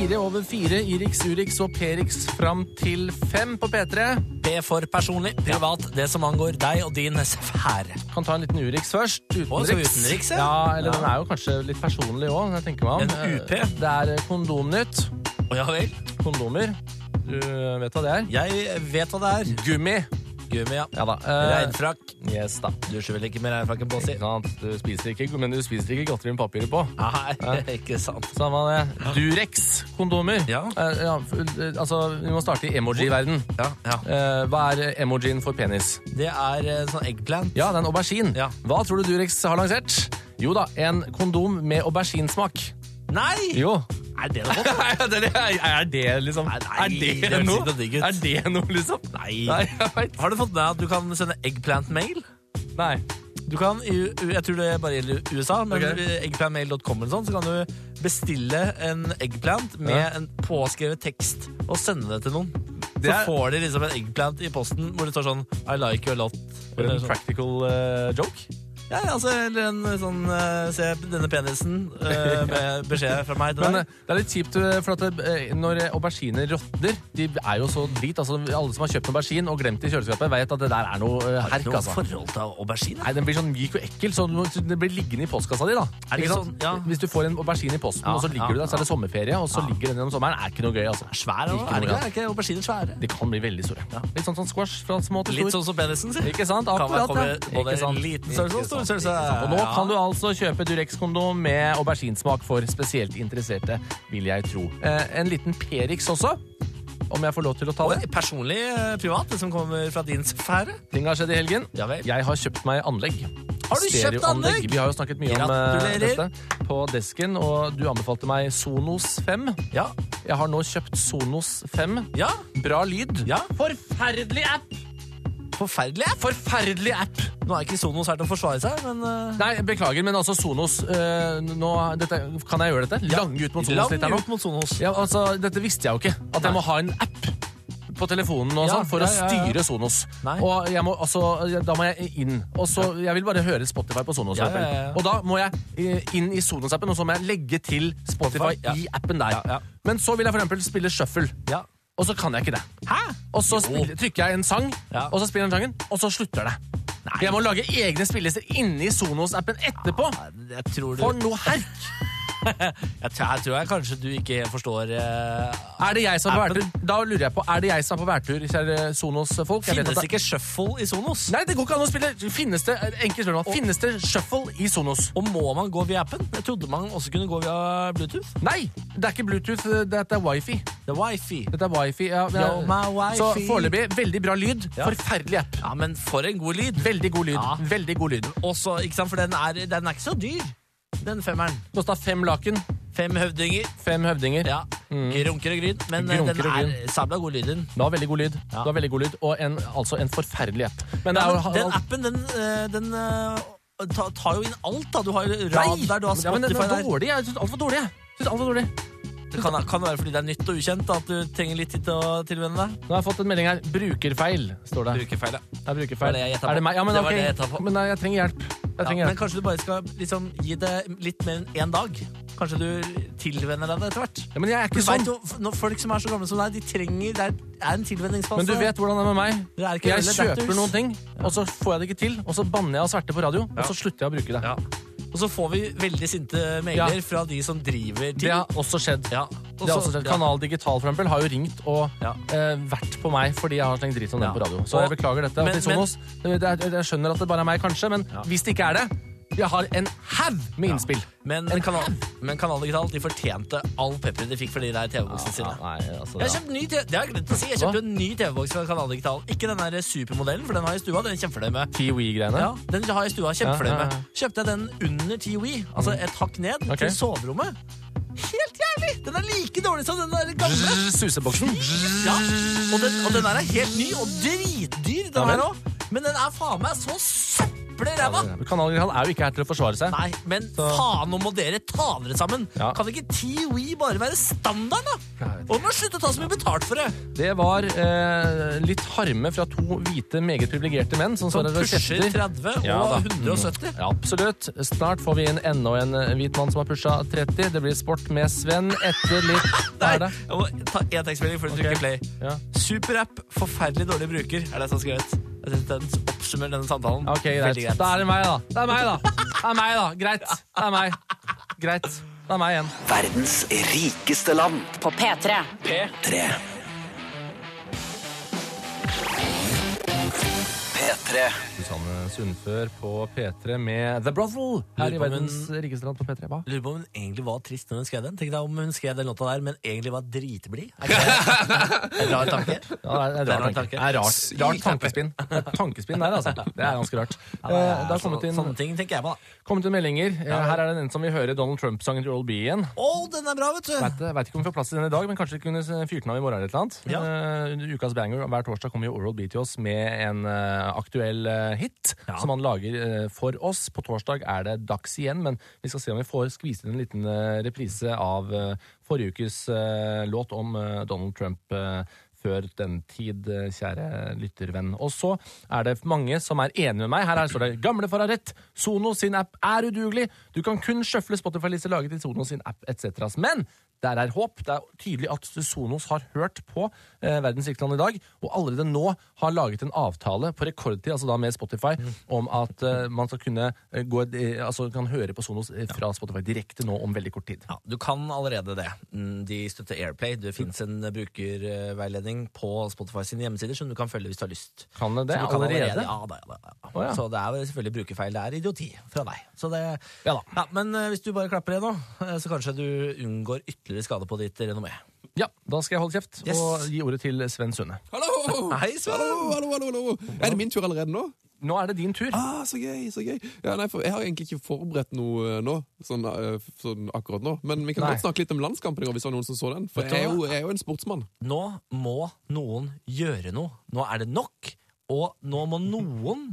4/4 Irix, Urix og Perix fram til 5 på P3. P for personlig, privat, det som angår deg og din sfære. Kan ta en liten Urix først. Utenriks, ja. Eller den er jo kanskje litt personlig også, jeg tenker meg om. En UP. Det er kondomnytt. Ja vel. Kondomer. Du vet hva det er? Jeg vet hva det er. Gummi, ja. Ja da. Regnfrakk. Yes da. Du skjøver vel ikke med regnfrakken på, si? Du spiser ikke godteri med papiret på. Nei, ikke sant. Samme det. Durex-kondomer. Ja. Altså, vi må starte i emoji-verden. Ja. Hva er emojien for penis? Det er sånn eggplant. Ja, det er en aubergine. Ja. Hva tror du Durex har lansert? Jo da, en kondom med auberginesmak. Nei! Jo. Er det noe? Er det liksom? Nei, er det noe? Er det noe, liksom? Nei, jeg vet. Har du fått med at du kan sende eggplant-mail? Nei. Du kan, jeg tror det bare gjelder USA, men eggplantmail.com eller sånn, så kan du bestille en eggplant med en påskrevet tekst og sende det til noen. Så får de liksom en eggplant i posten hvor det står sånn I like you a lot. En practical joke? Ja, altså, eller en sånn se denne penisen med beskjed fra meg til Men deg. det er litt kjipt, for at når auberginer råtner, de er jo så drit. Altså, alle som har kjøpt aubergine og glemt det i kjøleskapet, vet at det der er noe herk, altså. forhold til aubergine? Nei, den blir sånn myk og ekkel, så det blir liggende i postkassa di, da. Er det sånn? Ja. Hvis du får en aubergine i posten, og så ligger du der, så er det sommerferie, og så ligger den gjennom sommeren, er ikke noe gøy, altså. Svær, er ikke auberginer svære? De kan bli veldig store. Ja. Litt sånn squash fra små til stor. Litt sånn som penisen, si. Ikke sant? Akkurat, både en liten størrelse og stor størrelse. Og nå kan du altså kjøpe Durex-kondom med auberginesmak for spesielt interesserte, vil jeg tro. En liten Perix også, om jeg får lov til å ta det. Personlig, privat, det som kommer fra din sfære. Ting har skjedd i helgen. Ja vel. Jeg har kjøpt meg anlegg. Har du kjøpt anlegg? Vi har jo snakket mye om dette på desken, og du anbefalte meg Sonos 5. Ja. Jeg har nå kjøpt Sonos 5. Ja. Bra lyd. Ja. Forferdelig app! Forferdelig app! Nå er ikke Sonos her til å forsvare seg, men Nei, beklager, men altså Sonos kan jeg gjøre dette? Lange ut mot Sonos litt her nå. Lange ut mot Sonos. Ja, altså, dette visste jeg jo ikke. At jeg må ha en app på telefonen og sånn for å styre Sonos. Nei. Og jeg må, da må jeg inn. Og så, jeg vil bare høre Spotify på Sonos. Ja. Og da må jeg inn i Sonos-appen, og så må jeg legge til Spotify i appen der. Ja. Men så vil jeg for eksempel spille shuffle. Ja. Og så kan jeg ikke det. Hæ? Og så trykker jeg en sang, Ja. og så spiller jeg den sangen, og så slutter det. Nei. Jeg må lage egne spillelister inni Sonos-appen etterpå. Jeg tror For noe herk! Jeg tror kanskje du ikke forstår Er det jeg som er på værtur? Da lurer jeg på, er det jeg som er på værtur, kjære Sonos-folk? Finnes det ikke shuffle i Sonos? Nei, det går ikke an å spille. Finnes det shuffle i Sonos? Og må man gå via appen? Jeg trodde man også kunne gå via Bluetooth. Nei, det er ikke Bluetooth, dette er Wi-Fi. Det er Wi-Fi. Dette er Wi-Fi, ja. Yo, my Wi-Fi. Så foreløpig, veldig bra lyd. Ja. Forferdelig app. Ja, men for en god lyd. Veldig god lyd. Ja. Veldig god lyd. Også, ikke sant, for den er ikke så dyr, den femmeren. Kostet 5 laken. 5 høvdinger. 5 høvdinger. Ja, grunker og gryn. Men Grunker og gryn. den er sabla god lyden. Det var veldig god lyd. Ja. Det var veldig god lyd. Og altså en forferdelig app. Men Ja, det er jo, den appen, den tar jo inn alt, da. Du har rad der, du har ja, men den Spotify er der. dårlig. Jeg synes alt for dårlig. Det kan det være fordi det er nytt og ukjent, at du trenger litt tid til å tilvenne deg. Nå har jeg fått en melding her. Brukerfeil, står det. Brukerfeil, ja. Det er brukerfeil. Det var det jeg gjettet på. Er det meg? Ja, men, Det var ok. det jeg gjettet på. Men nei, jeg trenger hjelp. Men kanskje du bare skal liksom gi det litt mer enn 1 dag. Kanskje du tilvenner deg det etter hvert. Ja, men jeg er Du ikke sånn. vet jo, når folk som er så gamle som deg, de trenger, det er en tilvenningsfase. Men du vet hvordan det er med meg. Det er ikke Jeg alle kjøper adapters. noen ting, og så får jeg det ikke til, og så banner jeg og sverter på radio, og så slutter jeg å bruke det. Ja. Og Og så får vi veldig sinte mailer fra de som driver ting. Det har også skjedd. Ja. Det har også skjedd. Kanal Digital for eksempel har jo ringt og vært på meg fordi jeg har slengt dritt om den på radio. Så jeg beklager dette. Jeg skjønner at det bare er meg kanskje, men hvis det ikke er det, jeg har en haug med innspill. Men Kanal Digital, de fortjente all pepper de fikk for de der TV-boksene sine. Jeg har kjøpt ny TV, det har jeg glemt å si. Jeg kjøpte en ny TV-boks fra Kanal Digital. Ikke den der supermodellen, for den har jeg i stua. Den er kjempefornøyd med. TWI-greiene? Ja, den har jeg i stua. Kjempefornøyd med. Kjøpte jeg den under TWI, altså et hakk ned til soverommet. Helt jævlig! Den er like dårlig som den der gamle. Suseboksen. Ja, og den der er helt ny og dritdyr, den her også. Men den er faen meg så ræva. Kanal Digital er jo ikke her til å forsvare seg. Nei, men faen, nå må dere ta dere sammen. Kan ikke TWI bare være standard, da? Og må slutte å ta så mye betalt for det. Det var litt harme fra to hvite, meget privilegerte menn som pusher 30 og 170. Ja, absolutt. Snart får vi inn enda en hvit mann som har pushet 30. Det blir sport med Sven etter litt. Hva er det? Jeg må ta en tekstmelding for å trykke play. Superapp, forferdelig dårlig bruker, er det som skrevet. Den oppsummerer denne samtalen. Ok, greit. Da er det meg, da. Greit. Det er meg. Greit. Det er meg igjen. Verdens rikeste land. På P3. P3. Susanne Sundfør på P3 med The Brothel her i verdens rikeste land på P3. Hva? Lurer på om hun egentlig var trist når hun skrev den. Tenk deg om hun skrev den låta der, men egentlig var dritblid. Er ikke det en rar tanke? Ja, det er rar tanke. Det er rart tankespinn. Tankespinn der, altså. Det er ganske rart. Det har kommet inn, sånne ting tenker jeg på, da. Kommet inn meldinger. Her er det den som vil høre Donald Trump-sangen til Oral B igjen. Den er bra, vet du. Vet ikke om vi får plass til den i dag, men kanskje vi kunne fyrt den av i morgen eller et eller annet. Ukas banger. Hver torsdag kommer jo Oral B til oss med en aktuell hit som han lager for oss. På torsdag er det dags igjen, men vi skal se om vi får skvist inn en liten reprise av forrige ukes låt om Donald Trump før den tid, kjære lyttervenn. Og så er det mange som er enige med meg. Her står det gamle for å ha rett. Sono sin app er udugelig. Du kan kun shuffle Spotify-lister laget til Sono sin app, etc. Men der er håp. Det er tydelig at Sonos har hørt på Verdens rikeste land i dag, og allerede nå har laget en avtale på rekordtid, altså da med Spotify, om at man skal kunne kan høre på Sonos fra Spotify direkte nå om veldig kort tid. Ja, du kan allerede det. De støtter Airplay. Det finnes en brukerveiledning på Spotify sine hjemmesider som du kan følge hvis du har lyst. Kan det allerede? Ja. Så det er selvfølgelig brukerfeil. Det er idioti fra deg. Så det, men hvis du bare klapper det nå, så kanskje du unngår ytterligere skade på ditt renommé. Ja, da skal jeg holde kjeft og gi ordet til Sven Sunne. Hallo! Hei, Sven! Hallo. Er det min tur allerede nå? Nå er det din tur. Så gøy. Ja, nei, jeg har egentlig ikke forberedt noe nå, sånn akkurat nå. Men vi kan godt snakke litt om landskampen hvis det var noen som så den. For jeg er jo en sportsmann. Nå må noen gjøre noe. Nå er det nok, og nå må noen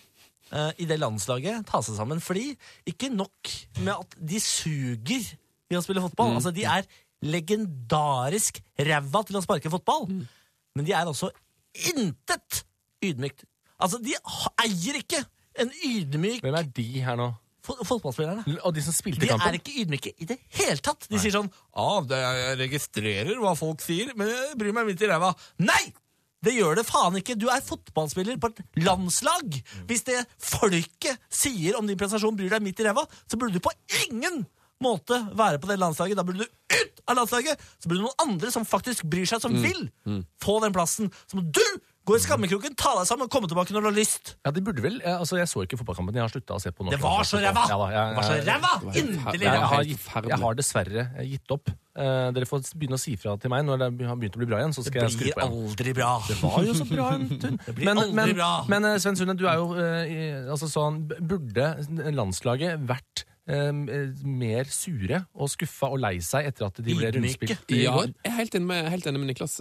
i det landslaget ta seg sammen. Fordi ikke nok med at de suger i å spille fotball. Altså, de er legendarisk ræva til å sparke fotball. Men de er også intet ydmykt. Altså, de eier ikke en ydmyk... Hvem er de her nå? Fotballspillerne. Og de som spilte kampen? De er ikke ydmyke i det hele tatt. De sier sånn, jeg registrerer hva folk sier, men jeg bryr meg midt i ræva. Nei! Det gjør det faen ikke. Du er fotballspiller på et landslag. Hvis det folket sier om din prestasjon bryr deg midt i ræva, så burde du på ingen måte være på det landslaget. Da burde du ut av landslaget. Så burde noen andre som faktisk bryr seg, som vil få den plassen. Så må du gå i skammekroken, ta deg sammen og komme tilbake når du har lyst. Ja, de burde vel. Altså, jeg så ikke fotballkampen. Jeg har sluttet å se på noe. Det var så ræva! Det var så ræva! Inderlig ræva! Jeg har dessverre gitt opp. Dere får begynne å si fra til meg når det har begynt å bli bra igjen, så skal jeg skru på igjen. Det blir aldri bra. Det var jo så bra en stund. Det blir aldri bra. Men Sven Sunde, du er jo burde landslaget vært mer sure og skuffa og lei seg etter at de ble rundspilt i går? Jeg er helt enig med Niklas.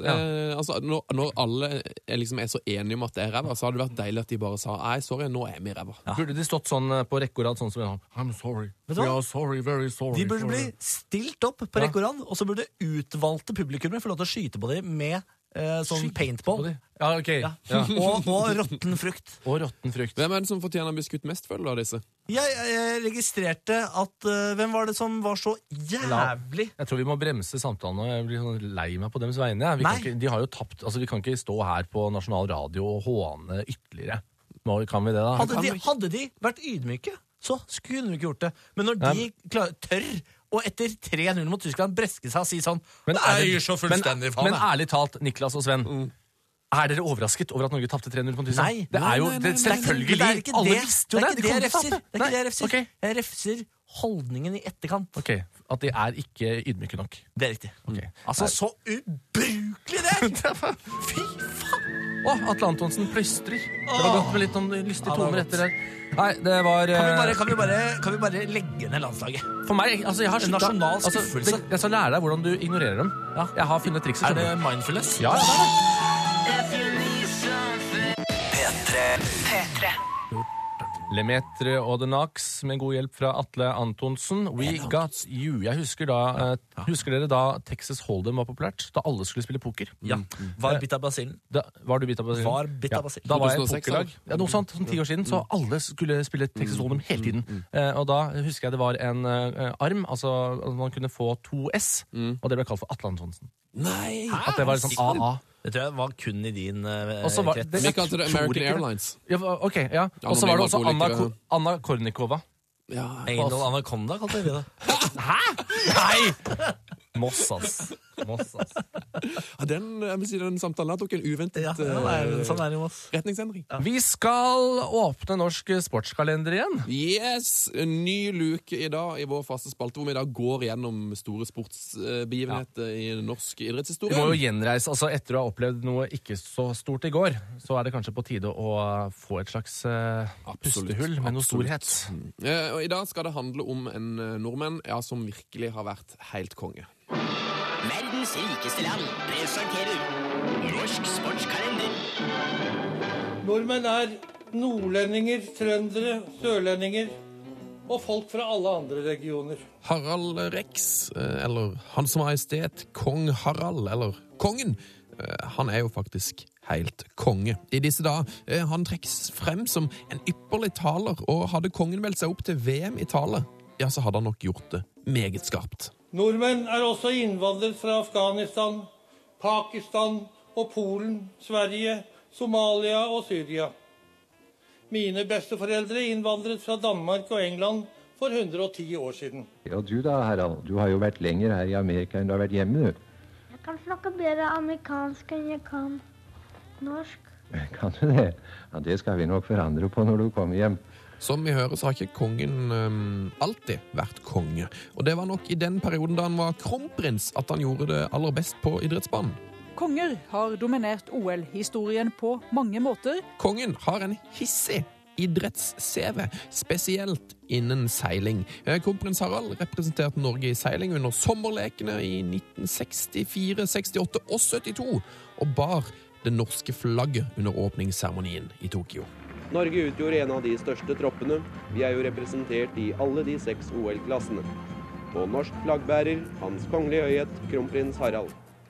Når alle er så enige om at det er ræva, så hadde det vært deilig at de bare sa sorry, nå er vi ræva. Burde de stått sånn på rekke og rad, sånn som I'm sorry. We are sorry, very sorry. De burde bli stilt opp på rekke og rad, og så burde utvalgte publikummer få lov til å skyte på dem med sånn paintball. Ja, ok. Ja. Og rotten frukt. Hvem er det som fortjener å bli skutt mest følge av disse? Jeg registrerte at hvem var det som var så jævlig? Jeg tror vi må bremse samtalen nå. Jeg blir sånn lei meg på deres vegne. De har jo tapt. Altså, vi kan ikke stå her på nasjonal radio og håne ytterligere. Nå kan vi det, da. Hadde de vært ydmyke, så kunne vi ikke gjort det. Men når de tør, og etter 3-0 mot Tyskland breske seg og si sånn, men ærlig talt, Niklas og Sven, er dere overrasket over at Norge tapte 3-0 mot Tyskland? Nei. Det er jo selvfølgelig. Alle visste jo det. Det er ikke det jeg refser. Jeg refser holdningen i etterkant. Ok, at de er ikke ydmyke nok. Det er riktig. Okay. Altså, så ubrukelig det! Fy faen! Atle Antonsen plystrer. Det var godt med litt sånn lystige toner etter det. Nei, det var... Kan vi bare legge ned landslaget? For meg, altså, jeg har en nasjonal skuffelse. Jeg skal lære deg hvordan du ignorerer dem. Ja. Jeg har funnet trikset. Er det mindfulness? Ja, det er det. P3. Lemaitre og The Knocks med god hjelp fra Atle Antonsen. We Got You. Jeg husker dere da Texas Hold'em var populært? Da alle skulle spille poker? Ja. Var bitt av basillen? Var du bitt av basillen? Var bitt av basillen. Da var jeg i et pokerlag. Ja, noe sånt, sånn 10 år siden. Så alle skulle spille Texas Hold'em hele tiden. Og da husker jeg det var en arm, altså man kunne få 2 S, og det ble kalt for Atle Antonsen. Nei! At det var sånn AA. Det tror jeg var kun i din krets. Vi kalte det American Airlines. Ja, ok, ja. Og så var det også Anna Kornikova. Ja. Anal Anaconda kalte vi det. Hæ? Nei! Moss, ass. Ja, den samtalen tok en uventet sånn er det, retningsendring. Ja. Vi skal åpne norsk sportskalender igjen. Yes, en ny luke i dag i vår faste spalte, hvor vi da går gjennom store sportsbegivenheter i norsk idrettshistorie. Vi må jo gjenreise, altså etter å ha opplevd noe ikke så stort i går, så er det kanskje på tide å få et slags pustehull med noe storhet. Og i dag skal det handle om en nordmenn som virkelig har vært helt konge. Verdens rikeste land presenterer Norsk sportskalender. Nordmenn er nordlendinger, trøndere, sørlendinger og folk fra alle andre regioner. Harald Rex, eller Hans Majestet Kong Harald, eller Kongen, han er jo faktisk helt konge. I disse dager han trekkes frem som en ypperlig taler, og hadde kongen meldt seg opp til VM i tale, ja, så hadde han nok gjort det meget skarpt. Nordmenn er også innvandret fra Afghanistan, Pakistan og Polen, Sverige, Somalia og Syria. Mine besteforeldre innvandret fra Danmark og England for 110 år siden. Ja, du da, Harald. Du har jo vært lenger her i Amerika enn du har vært hjemme, du. Jeg kan snakke bedre amerikansk enn jeg kan norsk. Kan du det? Ja, det skal vi nok forandre på når du kommer hjem. Som vi hører, så har ikke kongen alltid vært konge. Og det var nok i den perioden da han var kronprins at han gjorde det aller best på idrettsbanen. Konger har dominert OL-historien på mange måter. Kongen har en hissig idretts-CV, spesielt innen seiling. Kronprins Harald representerte Norge i seiling under sommerlekene i 1964, 68 og 72, og bar det norske flagget under åpningsseremonien i Tokyo. Norge utgjorde en av de største troppene. Vi er jo representert i alle de 6 OL-klassene. På norsk flaggbærer, Hans Kongelige Høyhet, kronprins Harald.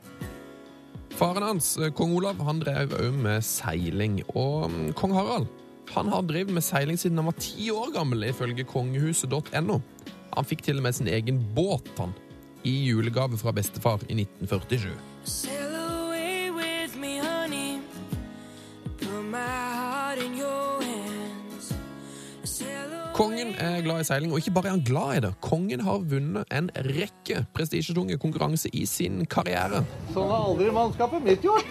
Faren hans, kong Olav, han drev også med seiling, og kong Harald, han har drevet med seiling siden han var 10 år gammel, ifølge kongehuset.no. Han fikk til og med sin egen båt, han, i julegave fra bestefar i 1947. Kongen er glad i seiling, og ikke bare er han glad i det. Kongen har vunnet en rekke prestisjetunge konkurranser i sin karriere. Sånn har aldri mannskapet mitt gjort.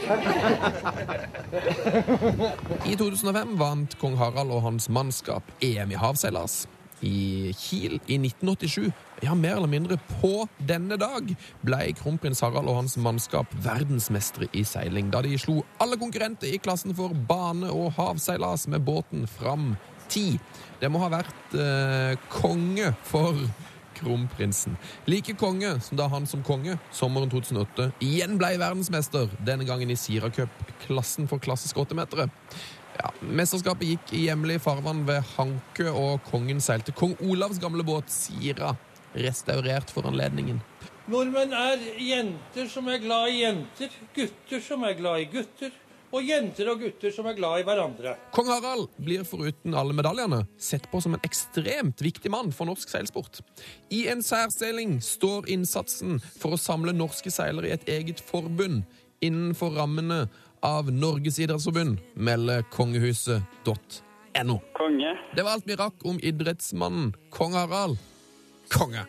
I 2005 vant kong Harald og hans mannskap EM i havseilas. I Kiel i 1987, ja, mer eller mindre på denne dag, ble kronprins Harald og hans mannskap verdensmestre i seiling, da de slo alle konkurrenter i klassen for bane- og havseilas med båten Fram 10. Det må ha vært konge for kronprinsen. Like konge som da han som konge, sommeren 2008, igjen ble verdensmester, denne gangen i Sira Cup-klassen for klassiske 8-metere. Ja, mesterskapet gikk i hjemlig farvann ved Hankø, og kongen seilte kong Olavs gamle båt Sira, restaurert for anledningen. Nordmenn er jenter som er glad i jenter, gutter som er glad i gutter, og jenter og gutter som er glad i hverandre. Kong Harald blir foruten alle medaljene sett på som en ekstremt viktig mann for norsk seilsport. I en særstilling står innsatsen for å samle norske seilere i et eget forbund innenfor rammene av Norges idrettsforbund, melder kongehuset.no. .no. Konge. Det var alt vi rakk om idrettsmannen Kong Harald. Konge.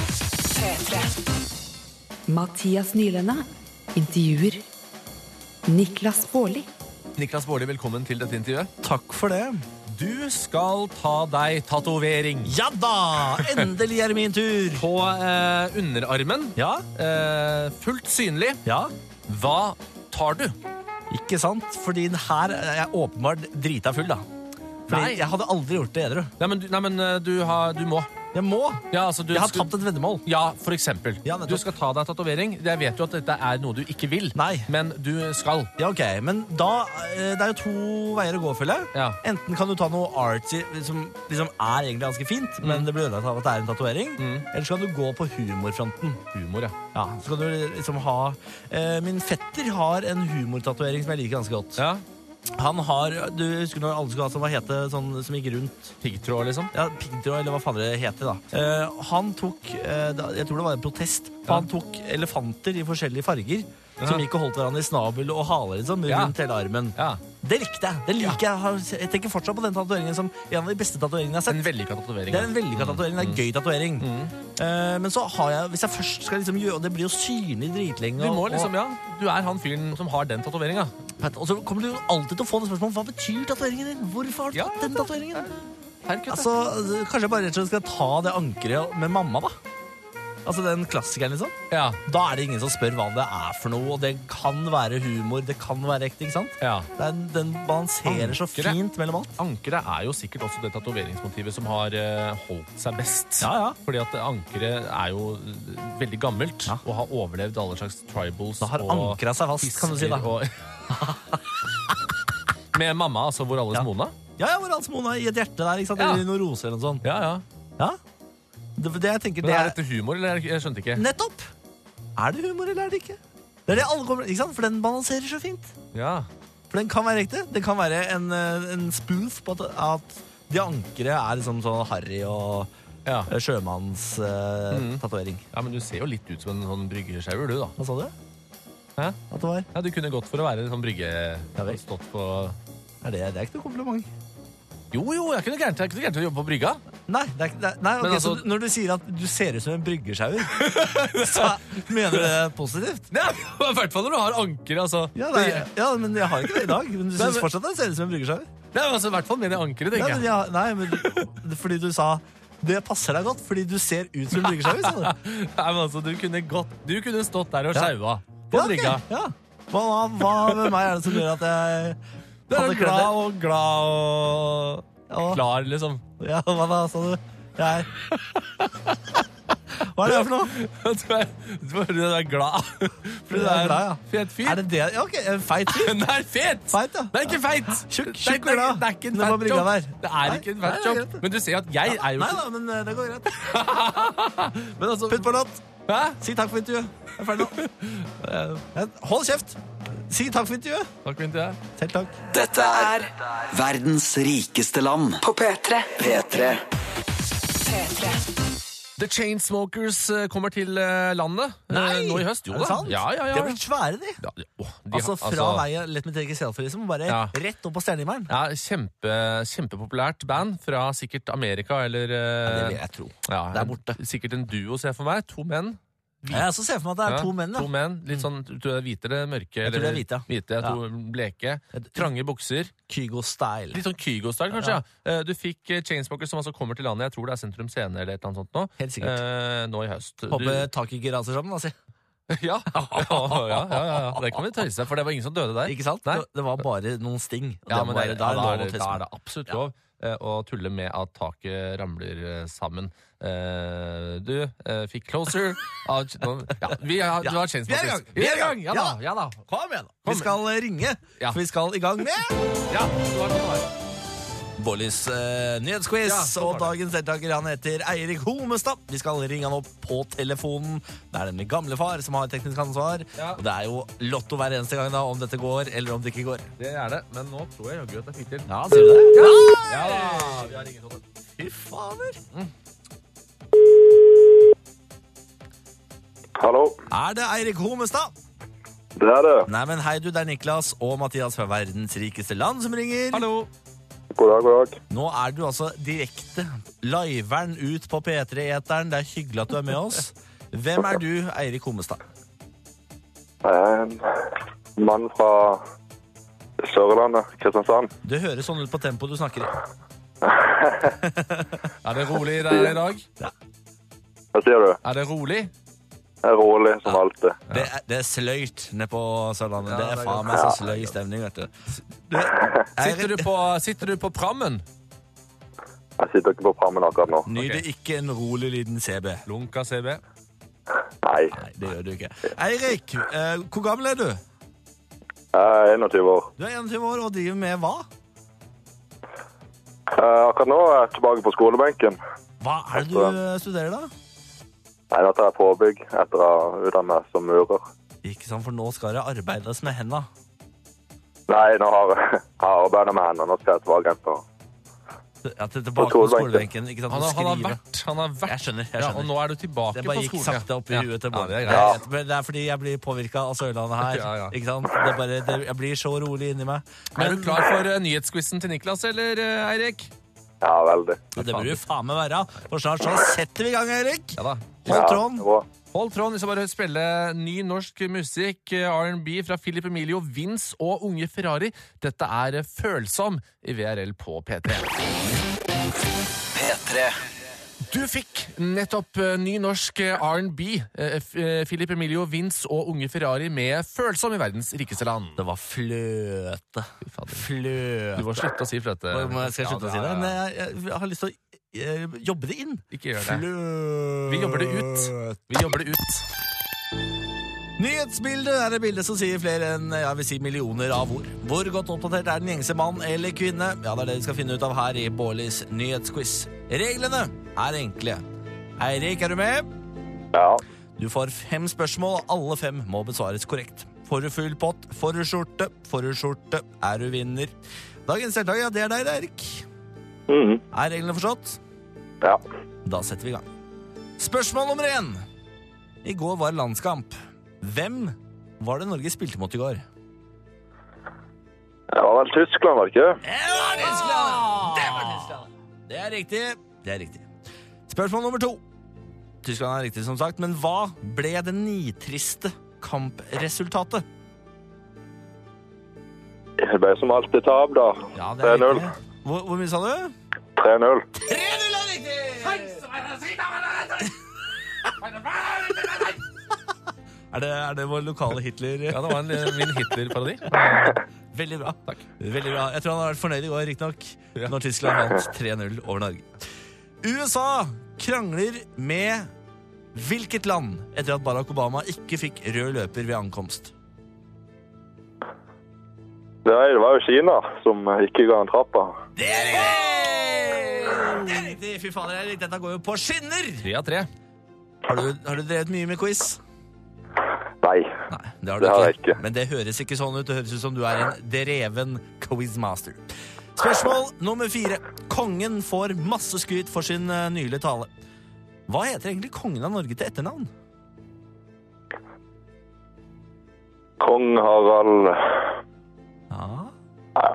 Mathias Nylenda intervjuer Niklas Baarli. Niklas Baarli, velkommen til dette intervjuet. Takk for det. Du skal ta deg tatovering. Ja da! Endelig er det min tur. På underarmen. Ja. Fullt synlig. Ja. Hva tar du? Ikke sant? Fordi her er jeg åpenbart drita full, da. Fordi jeg hadde aldri gjort det edru. Nei, men du må. Jeg må? Ja, altså, jeg har tapt et veddemål. Ja, for eksempel. Ja, du skal ta deg tatovering. Jeg vet jo at dette er noe du ikke vil. Nei. Men du skal. Ja, ok. Men da, det er jo 2 veier å gå, føler jeg. Ja. Enten kan du ta noe artsy, som liksom er egentlig ganske fint, men det blir ødelagt av at det er en tatovering. Eller så kan du gå på humorfronten. Humor, ja. Ja, så kan du liksom ha... min fetter har en humortatovering som jeg liker ganske godt. Ja. Han har, du husker når alle skulle ha som hva het det, sånn som gikk rundt? Piggtråd, liksom? Ja, piggtråd, eller hva faen det heter da. Han tok, jeg tror det var en protest, han tok elefanter i forskjellige farger, som gikk og holdt hverandre i snabel og haler liksom, rundt hele armen. Ja. Det likte jeg. Det liker jeg. Jeg tenker fortsatt på den tatoveringen som en av de beste tatoveringene jeg har sett. En vellykket tatovering. Det er en vellykket tatovering. Det er en gøy tatovering. Men så har jeg, hvis jeg først skal liksom gjøre, og det blir jo synlig dritlenge. Du må liksom, du er han fyren som har den tatoveringen. Og så kommer du alltid til å få det spørsmålet, hva betyr tatoveringen din? Hvorfor har du tatt den tatoveringen? Altså, kanskje jeg bare rett og slett skal ta det ankeret med mamma da. Altså den klassikeren liksom. Ja. Da er det ingen som spør hva det er for noe, og det kan være humor, det kan være ekte, ikke sant? Ja. Den balanserer så fint mellom alt. Ankeret er jo sikkert også det tatoveringsmotivet som har holdt seg best. Ja, ja. Fordi at ankeret er jo veldig gammelt, og har overlevd alle slags tribals. Da har ankeret seg fast, kan du si da. Med mamma, altså hvor alles Mona? Ja, hvor alles Mona i et hjerte der, ikke sant? Eller noen roser eller noe sånt. Ja, ja. Ja. Det jeg tenker, men er dette humor, eller? Jeg skjønte ikke. Nettopp! Er det humor, eller er det ikke? Det er det alle kommer, ikke sant? For den balanserer så fint. Ja. For den kan være ekte. Det kan være en spoof på at de ankere er liksom sånn Harry og sjømanns tatovering. Ja, men du ser jo litt ut som en sånn bryggesjauer, du da. Hva sa du? Hæ? At det var? Ja, du kunne gått for å være en sånn brygge... stått på... Det er ikke noe kompliment. Jo, jeg er ikke noe gærent å jobbe på brygga. Nei, okay, altså, så når du sier at du ser ut som en bryggesjauer, så mener du det positivt? Nei, i hvert fall når du har anker, altså. Ja, men jeg har ikke det i dag. Men du synes fortsatt at jeg ser ut som en bryggesjauer? Nei, altså, i hvert fall med det ankeret, tenker jeg. Nei, men fordi du sa, det passer deg godt, fordi du ser ut som en bryggesjauer, sa du? Nei, men altså, du kunne stått der og sjaua på brygga. Ja. Hva med meg er det som gjør at jeg... Du er glad og klar, liksom. Ja, hva da, sa du? Jeg... Hva er det for noe? Du er glad. For du er en fet fyr. Er det det? Ja, ok, en feit fyr. Den er fet! Feit, ja. Det er ikke feit. Tjukk og glad. Det er ikke en fat jobb. Det er ikke en fat jobb. Men du ser at jeg er jo... Nei da, men det går greit. Putt på låt. Si takk for intervjuet. Jeg er ferdig nå. Hold kjeft. Si takk for intervjuet. Takk for intervjuet. Selv takk. Dette er verdens rikeste land på P3. P3. The Chainsmokers kommer til landet nå i høst. Jo da. Ja. De har blitt svære, de. Altså fra veien Let Me Take a Selfie, liksom, bare rett opp på stjernehimmelen. Ja, kjempepopulært band fra sikkert Amerika, eller... det vil jeg tro. Ja, det er borte. Sikkert en duo, ser jeg for meg. 2 menn. Jeg ser for meg at det er 2 menn. 2 menn, litt sånn, du er hvite eller mørke? Jeg tror det er hvite. Hvite, 2 bleke. Trange bukser. Kygo-style. Litt sånn Kygo-style, kanskje, ja. Du fikk Chainsmokers som altså kommer til landet, jeg tror det er Sentrum Scene eller et eller annet sånt nå. Helt sikkert. Nå i høst. Håper taket ikke raser sammen, da, si. Ja, det kan vi tøyse, for det var ingen som døde der. Ikke sant? Det var bare noen sting. Ja, men da er det absolutt lov å tulle med at taket ramler sammen. Du fikk Closer du har Chainsmokers. Vi er i gang! Ja da. Kom igjen da. Vi skal ringe, for vi skal i gang med Baarlis nyhetsquiz. Og dagens deltaker, han heter Eirik Homestad. Vi skal ringe han opp på telefonen. Det er nemlig gamlefar som har teknisk ansvar. Og det er jo lotto hver eneste gang da, om dette går eller om det ikke går. Det er det, men nå tror jeg jaggu at jeg fikk til. Ja, sier du det? Ja da, vi har ringet opp. Fy fader. Hallo. Er det Eirik Homestad? Det er det. Nei, men hei du, det er Niklas og Mathias fra verdens rikeste land som ringer. Hallo. God dag. Nå er du altså direkte liveren ut på P3-eteren. Det er hyggelig at du er med oss. Hvem er du, Eirik Homestad? En mann fra Sørlandet, Kristiansand. Det høres sånn ut på tempo du snakker i. Er det rolig der i dag? Ja. Hva sier du? Er det rolig? Det er rolig, som alltid. Det er sløyt nede på Sørlandet. Det er faen meg så sløy stemning, vet du. Sitter du på prammen? Jeg sitter ikke på prammen akkurat nå. Nyder ikke en rolig liten CB. Lunka CB? Nei, det gjør du ikke. Eirik, hvor gammel er du? Jeg er 21 år. Du er 21 år og driver med hva? Akkurat nå er jeg tilbake på skolebenken. Hva er det du studerer da? Nei, nå tar jeg påbygg etter å ha utdannet meg som murer. Ikke sant, for nå skal det arbeides med hendene. Nei, nå har jeg arbeidet med hendene, nå skal jeg tilbake igjen på tilbake på skolebenken, ikke sant? Han har vært. Jeg skjønner. Ja, og nå er du tilbake på skolen. Det bare gikk sakte opp i huet til Bård. Det er fordi jeg blir påvirket av Sørlandet her, ikke sant? Jeg blir så rolig inni meg. Er du klar for nyhetsquizen til Niklas, eller Eirik? Ja, veldig. Det bør du faen med være. For snart så setter vi i gang, Eirik. Ja da. Hold tråden. Hold tråden, vi skal bare spille ny norsk musikk, R&B fra Philip Emilio, Vince og Unge Ferrari. Dette er Følsom i VRL på P3. P3. Du fikk nettopp ny norsk R&B, Philip Emilio, Vince og Unge Ferrari med Følsom i verdens rikeste land. Det var fløte. Fløte. Du må slutte å si fløte. Skal jeg slutte å si det? Men jeg har lyst til å jobbe det inn. Ikke gjør det. Vi jobber det ut. Nyhetsbildet er et bilde som sier flere enn millioner av ord. Hvor godt oppdatert er den gjengse mann eller kvinne? Ja, det er det vi skal finne ut av her i Bårlis nyhetsquiz. Reglene er enkle. Eirik, er du med? Ja. Du får 5 spørsmål, og alle 5 må besvares korrekt. Får du full pott, får du skjorte, er du vinner. Dagens deltaker, det er deg, Eirik. Er reglene forstått? Ja. Da setter vi i gang. Spørsmål nummer 1. I går var landskamp. Hvem var det Norge spilte mot i går? Det var vel Tyskland, var det ikke? Det var Tyskland! Det er riktig. Spørsmål nummer 2. Tyskland er riktig, som sagt, men hva ble det nitriste kampresultatet? Det ble som alltid tap, da. Ja, det er 3-0. riktig. Hvor mye sa du? 3-0. 3-0 er riktig! Er det vår lokale Hitler? Ja, det var min Hitler-parodi. Veldig bra. Takk. Veldig bra. Jeg tror han har vært fornøyd i går, riktignok, når Tyskland vant 3-0 over Norge. USA krangler med hvilket land etter at Barack Obama ikke fikk rød løper ved ankomst? Det var jo Kina som ikke ga en trappa. Det er riktig! Fy fader, Erik, dette går jo på skinner! 3 av 3. Har du drevet mye med quiz? Nei, det har jeg ikke. Men det høres ikke sånn ut. Det høres ut som du er en dreven quizmaster. Spørsmål nummer 4. Kongen får masse skryt for sin nylige tale. Hva heter egentlig kongen av Norge til etternavn? Kong Harald. Ja.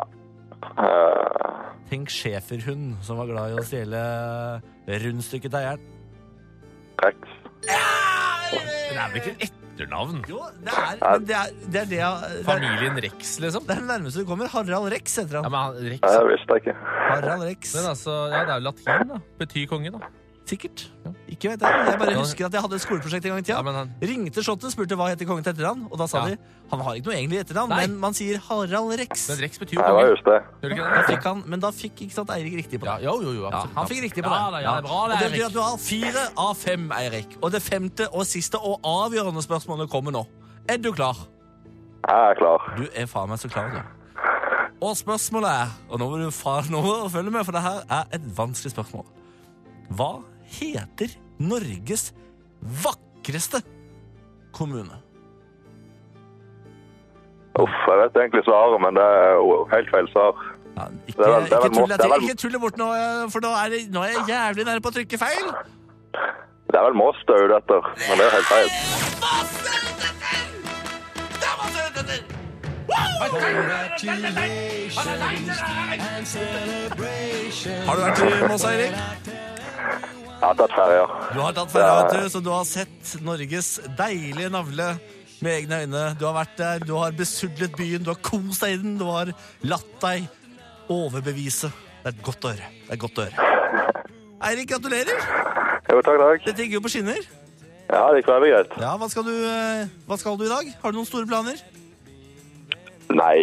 Tenk schæferhund som var glad i å stjele rundstykket til eieren. Rex. Det er vel ikke etternavn? Jo, det er Familien Rex, liksom? Det er det nærmeste du kommer. Harald Rex heter han. Ja, men Rex... Jeg visste ikke. Harald Rex. Men altså, ja, det er jo latin, da. Betyr konge, da. Sikkert. Ikke vet jeg. Jeg bare husker at jeg hadde et skoleprosjekt en gang i tida. Ja, Ringte Slottet, spurte hva heter kongen til etternavn, og da sa de han har ikke noe egentlig etternavn, men man sier Harald Rex. Men Rex betyr konge. Det var just det. Men da fikk ikke sant Eirik riktig på det. Jo. Ja, han fikk riktig på det. Ja, bra, og det betyr at du har 4 av 5, Eirik. Og det 5. og siste og avgjørende spørsmålet kommer nå. Er du klar? Jeg er klar. Du er faen meg så klar, du. Og spørsmålet er, og nå må du følge med, for det her er et vanskelig spørsmål. Hva heter Norges vakreste kommune? Jeg vet egentlig svaret, men det er jo helt feil svar. Ja, ikke tull det bort nå, for nå er jeg jævlig nære på å trykke feil. Det er vel Moss det er ute etter, men det er helt feil. Har du vært i Moss, Eirik? Jeg har tatt ferie, ja. Du har tatt ferie, vet du, så du har sett Norges deilige navle med egne øyne. Du har vært der, du har besudlet byen, du har kost deg i den, du har latt deg overbevise. Det er et godt øre. Det er et godt øre. Eirik, gratulerer. Jo, takk. Dette gikk jo på skinner. Ja, det gikk veldig greit. Ja, hva skal du i dag? Har du noen store planer? Nei,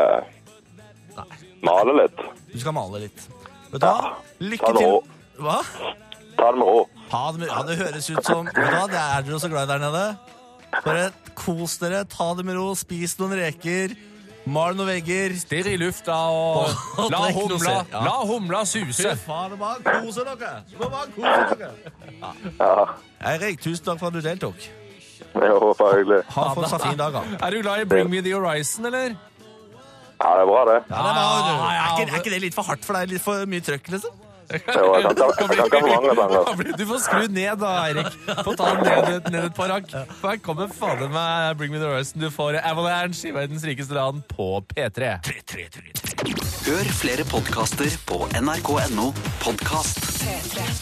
male litt. Du skal male litt. Vet du hva? Lykke til. Hva? Ta det med ro. Ja, det høres ut som, vet du hva, det er dere så glad der nede. Bare kos dere, ta det med ro, spis noen reker, mal noen vegger. Stirr i lufta og la humla suse. Faen, bare kose dere. Ja. Eirik, tusen takk for at du deltok. Jo, bare hyggelig. Ha en fin dag, da. Er du glad i Bring Me The Horizon, eller? Ja, det er bra, det. Ja, det er bra. Er ikke det litt for hardt for deg? Litt for mye trøkk, liksom? Jo, jeg kan ikke for mange sanger. Du får skru ned da, Eirik. Få ta den ned et par hakk. For her kommer fader med Bring Me The Horizon. Du får Avalanche i verdens rikeste land på P3. Hør flere podcaster på nrk.no podcast.